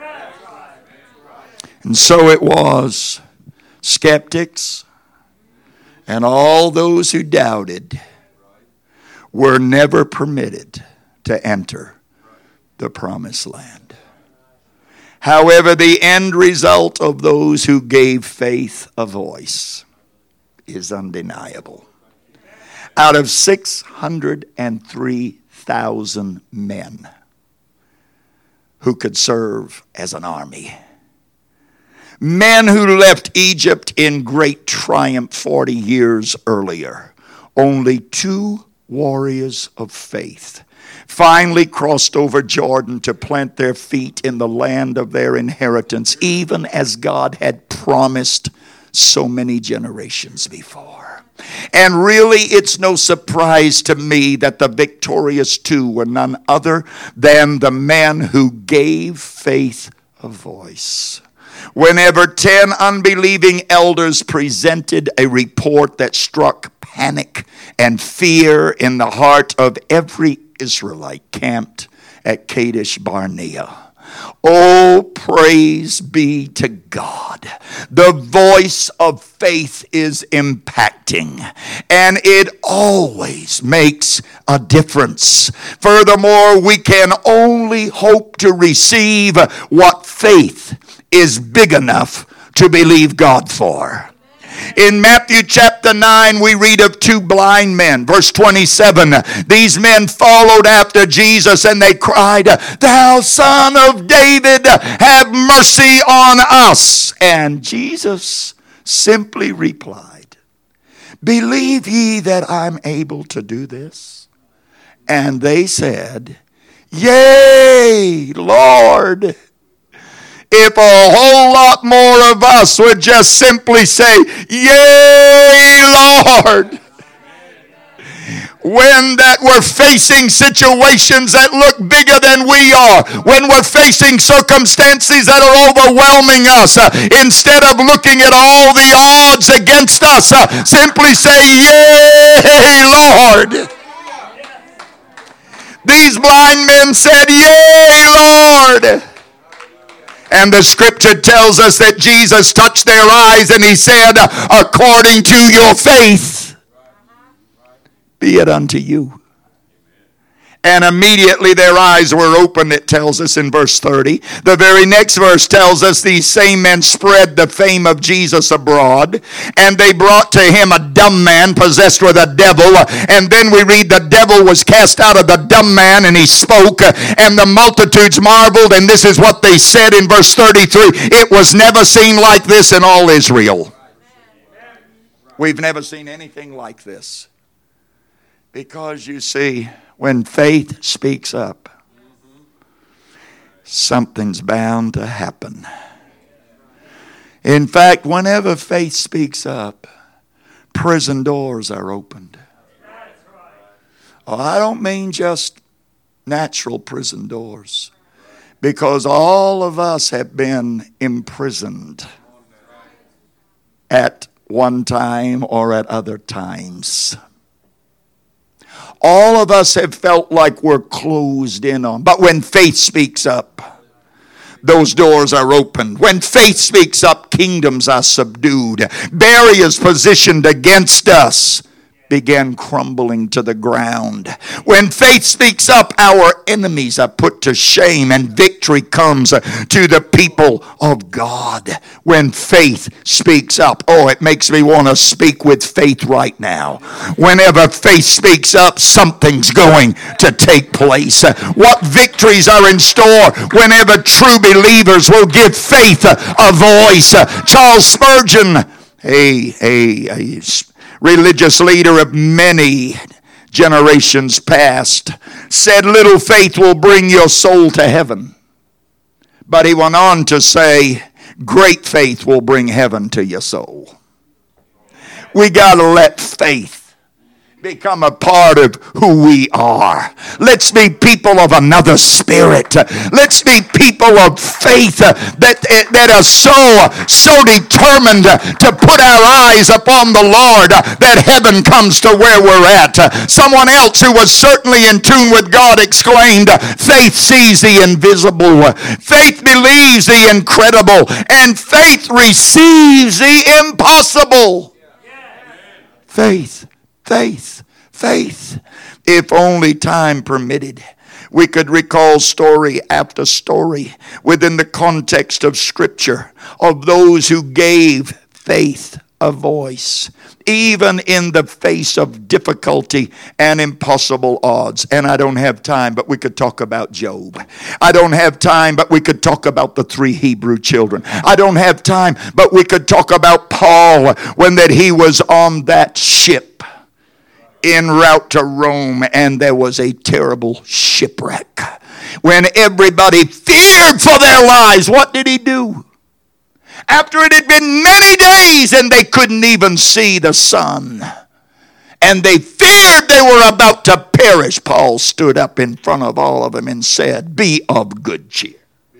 And so it was. Skeptics and all those who doubted were never permitted to enter the promised land. However, the end result of those who gave faith a voice is undeniable. Out of six hundred three thousand men who could serve as an army, men who left Egypt in great triumph forty years earlier, only two warriors of faith finally crossed over Jordan to plant their feet in the land of their inheritance, even as God had promised so many generations before. And really, it's no surprise to me that the victorious two were none other than the men who gave faith a voice. Whenever ten unbelieving elders presented a report that struck panic and fear in the heart of every Israelite camped at Kadesh Barnea. Oh, praise be to God. The voice of faith is impacting, and it always makes a difference. Furthermore, we can only hope to receive what faith is big enough to believe God for. In Matthew chapter nine, we read of two blind men. Verse twenty-seven, these men followed after Jesus and they cried, "Thou Son of David, have mercy on us." And Jesus simply replied, "Believe ye that I'm able to do this?" And they said, "Yea, Lord." If a whole lot more of us would just simply say, "Yea, Lord." When that we're facing situations that look bigger than we are, when we're facing circumstances that are overwhelming us, uh, instead of looking at all the odds against us, uh, simply say, "Yea, Lord." These blind men said, "Yea, Lord." And the scripture tells us that Jesus touched their eyes and he said, "According to your faith, be it unto you." And immediately their eyes were opened, it tells us in verse thirty. The very next verse tells us these same men spread the fame of Jesus abroad, and they brought to him a dumb man possessed with a devil. And then we read the devil was cast out of the dumb man, and he spoke, and the multitudes marveled. And this is what they said in verse thirty-three: "It was never seen like this in all Israel." We've never seen anything like this. Because you see, when faith speaks up, something's bound to happen. In fact, whenever faith speaks up, prison doors are opened. Oh, I don't mean just natural prison doors, because all of us have been imprisoned at one time or at other times. All of us have felt like we're closed in on. But when faith speaks up, those doors are opened. When faith speaks up, kingdoms are subdued. Barriers positioned against us began crumbling to the ground. When faith speaks up, our enemies are put to shame and victory comes to the people of God. When faith speaks up, oh, it makes me want to speak with faith right now. Whenever faith speaks up, something's going to take place. What victories are in store whenever true believers will give faith a voice. Charles Spurgeon, a, a, a religious leader of many generations past, said little faith will bring your soul to heaven. But he went on to say, great faith will bring heaven to your soul. We got to let faith become a part of who we are. Let's be people of another spirit. Let's be people of faith that, that are so, so determined to put our eyes upon the Lord that heaven comes to where we're at. Someone else who was certainly in tune with God exclaimed, faith sees the invisible, faith believes the incredible, and faith receives the impossible. Faith. Faith, faith. If only time permitted, we could recall story after story within the context of Scripture of those who gave faith a voice, even in the face of difficulty and impossible odds. And I don't have time, but we could talk about Job. I don't have time, but we could talk about the three Hebrew children. I don't have time, but we could talk about Paul when that he was on that ship en route to Rome, and there was a terrible shipwreck. When everybody feared for their lives, what did he do? After it had been many days and they couldn't even see the sun, and they feared they were about to perish, Paul stood up in front of all of them and said, be of good cheer.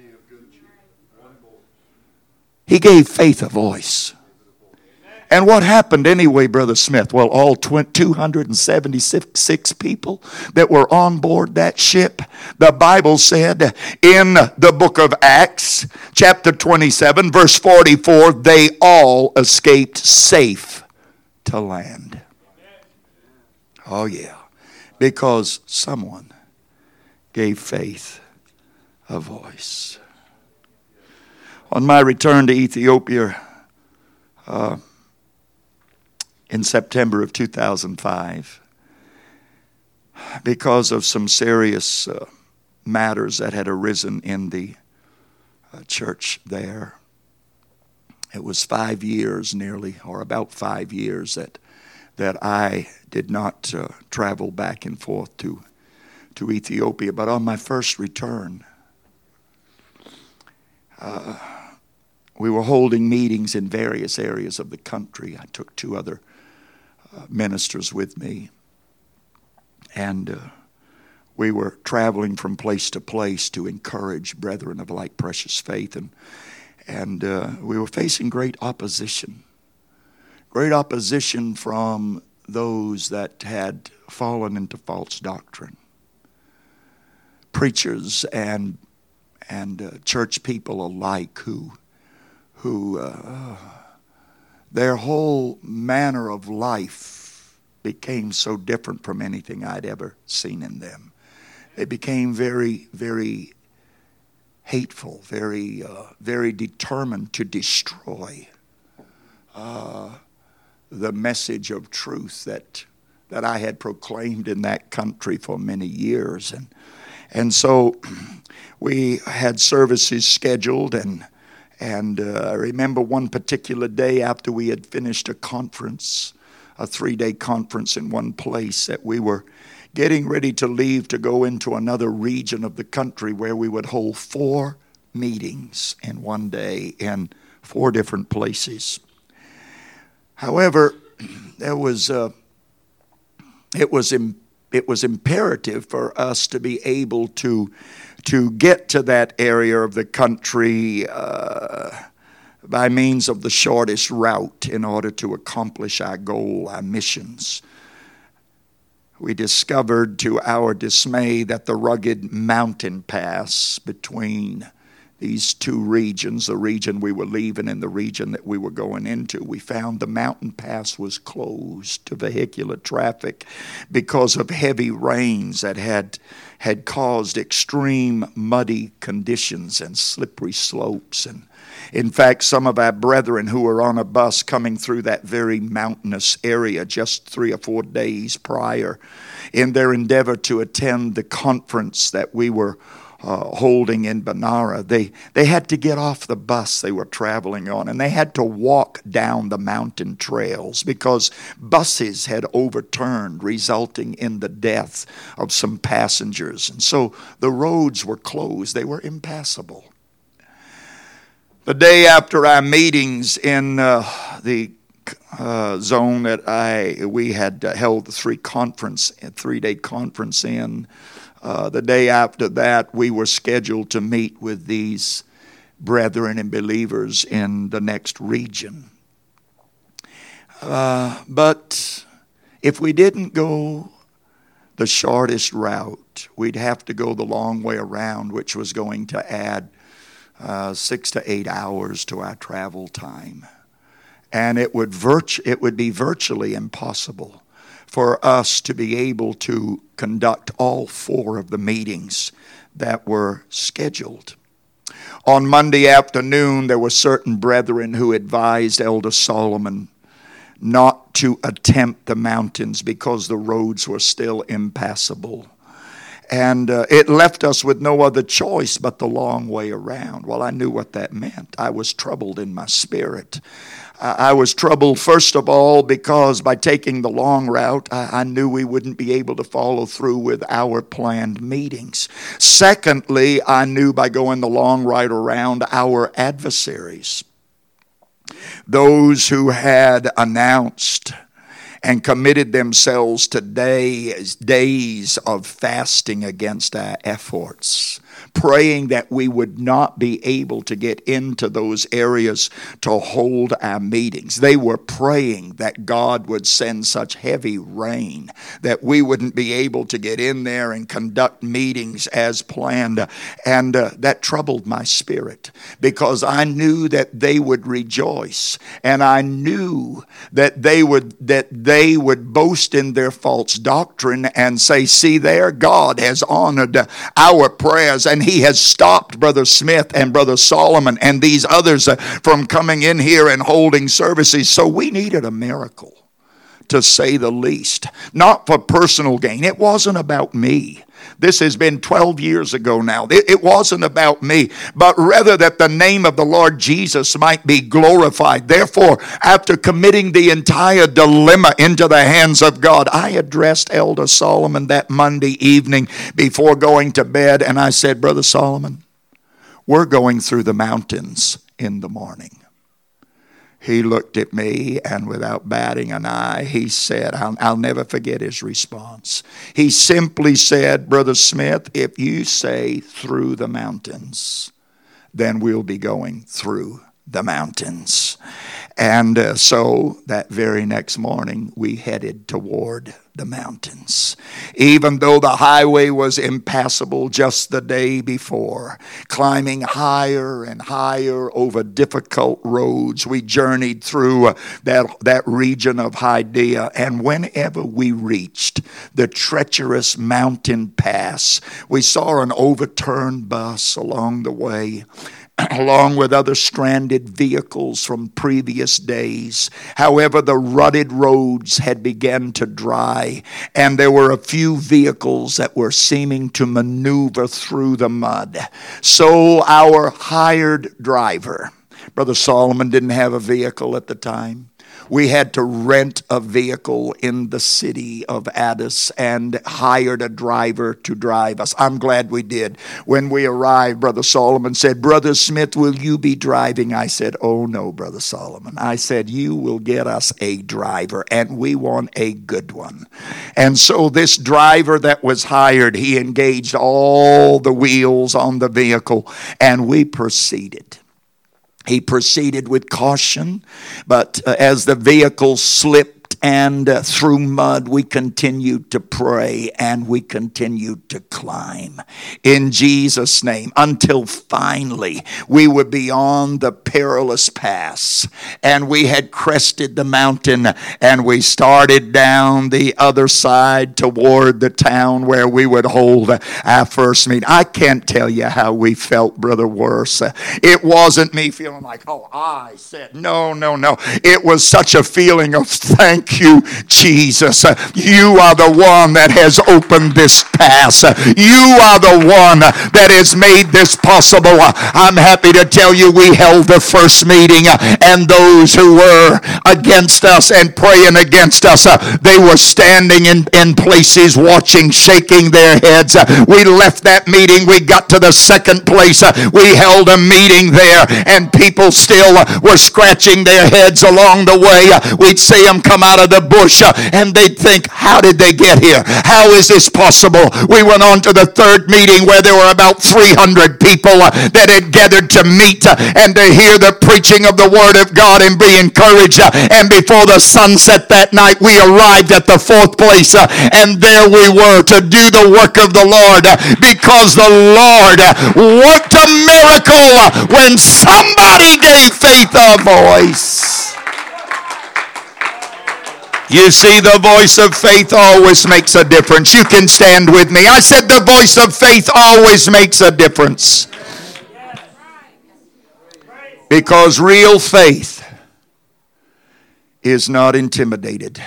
He gave faith a voice. And what happened anyway, Brother Smith? Well, all two hundred seventy-six people that were on board that ship, the Bible said in the book of Acts, chapter twenty-seven, verse forty-four, they all escaped safe to land. Oh, yeah. Because someone gave faith a voice. On my return to Ethiopia, uh, in September of two thousand five, because of some serious uh, matters that had arisen in the uh, church there. It was five years nearly, or about five years, that that I did not uh, travel back and forth to, to Ethiopia. But on my first return, uh, we were holding meetings in various areas of the country. I took two other ministers with me, and uh, we were traveling from place to place to encourage brethren of like precious faith, and and uh, we were facing great opposition great opposition from those that had fallen into false doctrine, preachers and and uh, church people alike who who uh, their whole manner of life became so different from anything I'd ever seen in them. They became very, very hateful, very, uh, very determined to destroy uh, the message of truth that that I had proclaimed in that country for many years, and and so we had services scheduled, and and uh, I remember one particular day after we had finished a conference a three-day conference in one place that we were getting ready to leave to go into another region of the country where we would hold four meetings in one day in four different places. However, there was uh, it was im- it was imperative for us to be able to to get to that area of the country uh, by means of the shortest route in order to accomplish our goal, our missions. We discovered to our dismay that the rugged mountain pass between these two regions, the region we were leaving and the region that we were going into, we found the mountain pass was closed to vehicular traffic because of heavy rains that had had caused extreme muddy conditions and slippery slopes. And in fact, some of our brethren who were on a bus coming through that very mountainous area just three or four days prior, in their endeavor to attend the conference that we were Uh, holding in Benara, they, they had to get off the bus they were traveling on, and they had to walk down the mountain trails because buses had overturned, resulting in the death of some passengers. And so the roads were closed. They were impassable. The day after our meetings in uh, the uh, zone that I we had uh, held the three conference, three-day conference in, Uh, the day after that, we were scheduled to meet with these brethren and believers in the next region. Uh, but if we didn't go the shortest route, we'd have to go the long way around, which was going to add uh, six to eight hours to our travel time. And it would virtu- it would be virtually impossible for us to be able to conduct all four of the meetings that were scheduled. On Monday afternoon, there were certain brethren who advised Elder Solomon not to attempt the mountains because the roads were still impassable. And uh, it left us with no other choice but the long way around. Well, I knew what that meant. I was troubled in my spirit. I was troubled, first of all, because by taking the long route, I, I knew we wouldn't be able to follow through with our planned meetings. Secondly, I knew by going the long route around, our adversaries, those who had announced and committed themselves to days, days of fasting against our efforts, praying that we would not be able to get into those areas to hold our meetings. They were praying that God would send such heavy rain that we wouldn't be able to get in there and conduct meetings as planned. And uh, that troubled my spirit because I knew that they would rejoice, and I knew that they would that they would boast in their false doctrine and say, "See there, God has honored our prayers, and He has stopped Brother Smith and Brother Solomon and these others uh, from coming in here and holding services." So we needed a miracle, to say the least. Not for personal gain. It wasn't about me. This has been twelve years ago now. It, it wasn't about me, but rather that the name of the Lord Jesus might be glorified. Therefore, after committing the entire dilemma into the hands of God, I addressed Elder Solomon that Monday evening before going to bed, and I said, "Brother Solomon, we're going through the mountains in the morning." He looked at me, and without batting an eye, he said, I'll, I'll never forget his response. He simply said, "Brother Smith, if you say through the mountains, then we'll be going through the mountains." And uh, so that very next morning, we headed toward the mountains. Even though the highway was impassable just the day before, climbing higher and higher over difficult roads, we journeyed through uh, that, that region of Hidea. And whenever we reached the treacherous mountain pass, we saw an overturned bus along the way, along with other stranded vehicles from previous days. However, the rutted roads had begun to dry, and there were a few vehicles that were seeming to maneuver through the mud. So our hired driver, Brother Solomon didn't have a vehicle at the time, We had to rent a vehicle in the city of Addis and hired a driver to drive us. I'm glad we did. When we arrived, Brother Solomon said, Brother Smith, will you be driving? I said, oh no, Brother Solomon. I said, you will get us a driver, and we want a good one. And so this driver that was hired, he engaged all the wheels on the vehicle, and we proceeded. He proceeded with caution, but uh, as the vehicle slipped and uh, through mud, we continued to pray and we continued to climb in Jesus' name until finally we were beyond the perilous pass and we had crested the mountain and we started down the other side toward the town where we would hold our first meeting. I can't tell you how we felt, Brother Worse. It wasn't me feeling like, oh, I said, no, no, no. It was such a feeling of thank you, Jesus. You are the one that has opened this pass. You are the one that has made this possible. I'm happy to tell you we held the first meeting, and those who were against us and praying against us, they were standing in, in places watching, shaking their heads. We left that meeting. We got to the second place. We held a meeting there, and people still were scratching their heads along the way. We'd see them come out of the bush and they'd think, how did they get here? How is this possible? We went on to the third meeting where there were about three hundred people that had gathered to meet and to hear the preaching of the Word of God and be encouraged. And before the sunset that night, we arrived at the fourth place, and there we were to do the work of the Lord, because the Lord worked a miracle when somebody gave faith a voice. You see, the voice of faith always makes a difference. You can stand with me. I said the voice of faith always makes a difference. Because real faith is not intimidated.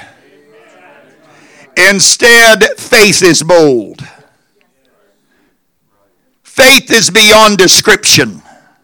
Instead, faith is bold. Faith is beyond description.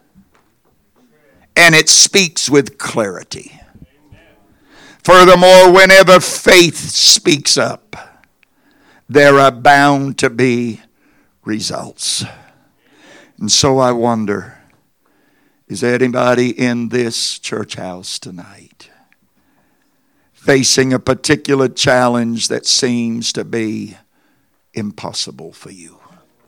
And it speaks with clarity. Furthermore, whenever faith speaks up, there are bound to be results. And so I wonder, is there anybody in this church house tonight facing a particular challenge that seems to be impossible for you?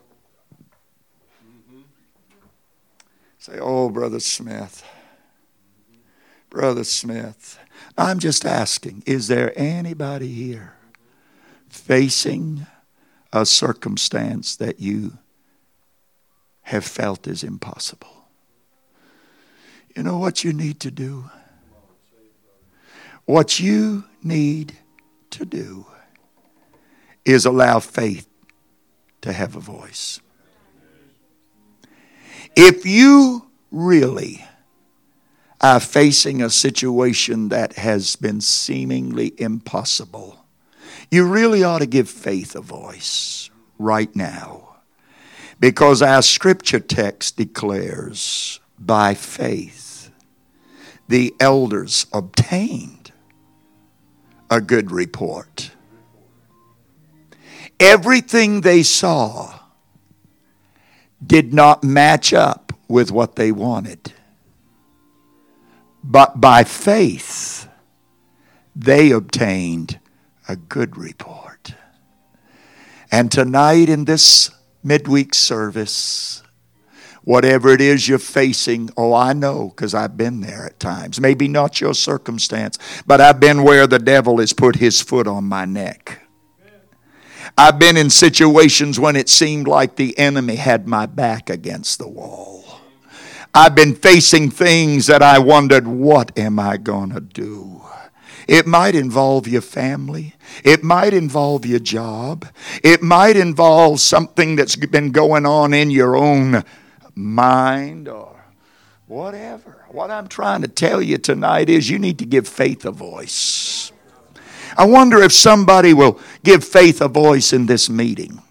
Say, oh, Brother Smith, Brother Smith, I'm just asking, is there anybody here facing a circumstance that you have felt is impossible? You know what you need to do? What you need to do is allow faith to have a voice. If you really are facing a situation that has been seemingly impossible, you really ought to give faith a voice right now. Because our scripture text declares, by faith, the elders obtained a good report. Everything they saw did not match up with what they wanted. But by faith, they obtained a good report. And tonight in this midweek service, whatever it is you're facing, oh, I know, because I've been there at times. Maybe not your circumstance, but I've been where the devil has put his foot on my neck. I've been in situations when it seemed like the enemy had my back against the wall. I've been facing things that I wondered, what am I going to do? It might involve your family. It might involve your job. It might involve something that's been going on in your own mind or whatever. What I'm trying to tell you tonight is you need to give faith a voice. I wonder if somebody will give faith a voice in this meeting.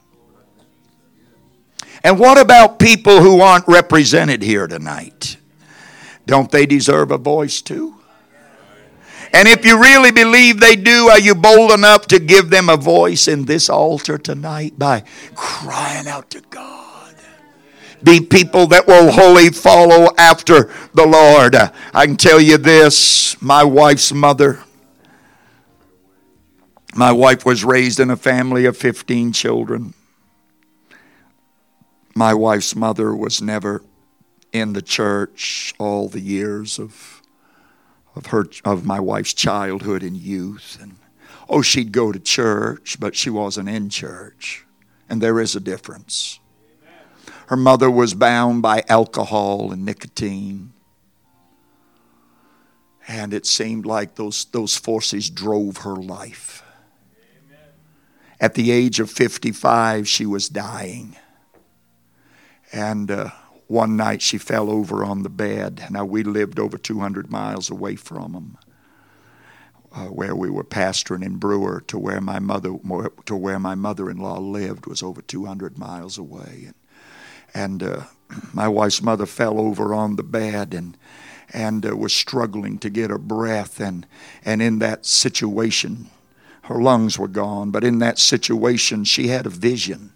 And what about people who aren't represented here tonight? Don't they deserve a voice too? And if you really believe they do, are you bold enough to give them a voice in this altar tonight by crying out to God? Be people that will wholly follow after the Lord. I can tell you this, my wife's mother, my wife was raised in a family of fifteen children. My wife's mother was never in the church all the years of of her of my wife's childhood and youth. And oh, she'd go to church, but she wasn't in church. And there is a difference. Her mother was bound by alcohol and nicotine. And it seemed like those, those forces drove her life. At the age of fifty-five, she was dying. And uh, one night she fell over on the bed. Now, we lived over two hundred miles away from them, uh, where we were pastoring in Brewer, to where my mother, to where my mother-in-law lived was over two hundred miles away. And, and uh, my wife's mother fell over on the bed and and uh, was struggling to get her breath. And and in that situation, her lungs were gone, but in that situation, she had a vision.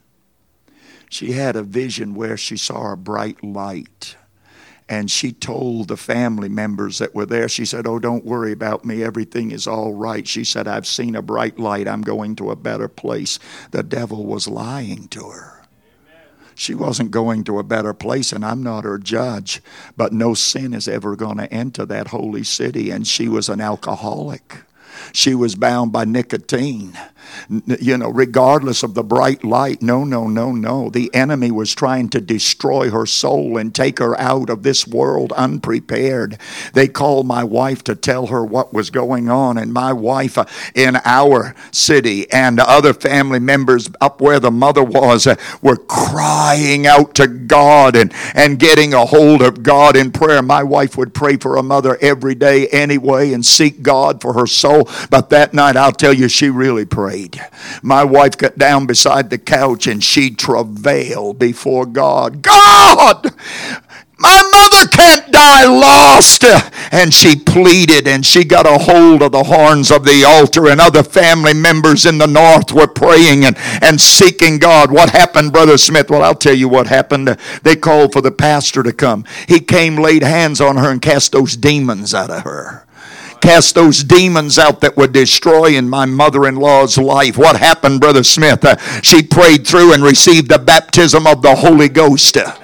She had a vision where she saw a bright light. And she told the family members that were there, she said, oh, don't worry about me. Everything is all right. She said, I've seen a bright light. I'm going to a better place. The devil was lying to her. She wasn't going to a better place, and I'm not her judge. But no sin is ever going to enter that holy city. And she was an alcoholic. She was bound by nicotine, you know, regardless of the bright light. No, no, no, no. The enemy was trying to destroy her soul and take her out of this world unprepared. They called my wife to tell her what was going on. And my wife uh, in our city and other family members up where the mother was uh, were crying out to God and, and getting a hold of God in prayer. My wife would pray for her mother every day anyway and seek God for her soul. But that night, I'll tell you, she really prayed. My wife got down beside the couch and she travailed before God. God, my mother can't die lost. And she pleaded, and she got a hold of the horns of the altar, and other family members in the north were praying and, and seeking God. What happened, Brother Smith? Well, I'll tell you what happened. They called for the pastor to come. He came, laid hands on her, and cast those demons out of her. Cast those demons out that were destroying my mother-in-law's life. What happened, Brother Smith? Uh, she prayed through and received the baptism of the Holy Ghost. Uh,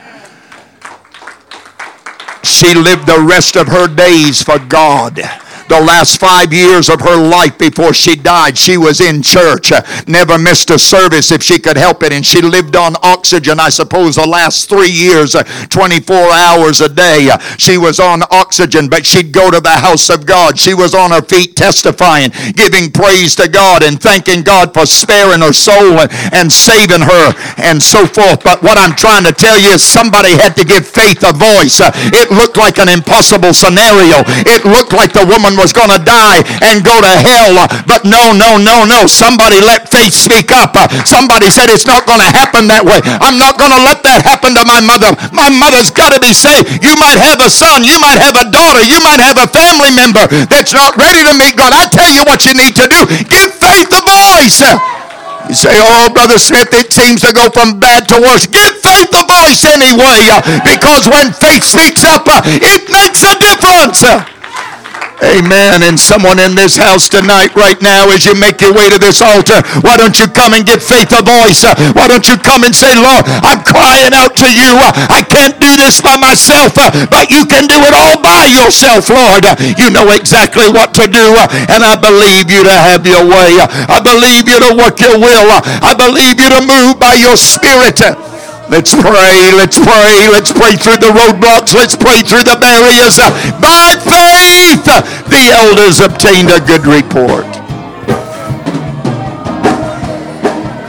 she lived the rest of her days for God. The last five years of her life before she died, she was in church. Uh, never missed a service if she could help it. And she lived on oxygen, I suppose, the last three years, uh, twenty-four hours a day. Uh, she was on oxygen, but she'd go to the house of God. She was on her feet testifying, giving praise to God and thanking God for sparing her soul and, and saving her and so forth. But what I'm trying to tell you is somebody had to give faith a voice. Uh, it looked like an impossible scenario. It looked like the woman was going to die and go to hell. But no, no, no, no. Somebody let faith speak up. Somebody said it's not going to happen that way. I'm not going to let that happen to my mother. My mother's got to be saved. You might have a son. You might have a daughter. You might have a family member that's not ready to meet God. I tell you what you need to do. Give faith a voice. You say, oh, Brother Smith, it seems to go from bad to worse. Give faith a voice anyway, because when faith speaks up, it makes a difference. Amen. And someone in this house tonight right now, as you make your way to this altar, why don't you come and give faith a voice? Why don't you come and say, Lord, I'm crying out to you. I can't do this by myself, but you can do it all by yourself, Lord. You know exactly what to do, and I believe you to have your way. I believe you to work your will. I believe you to move by your spirit. Let's pray, let's pray, let's pray through the roadblocks, let's pray through the barriers. By faith, the elders obtained a good report.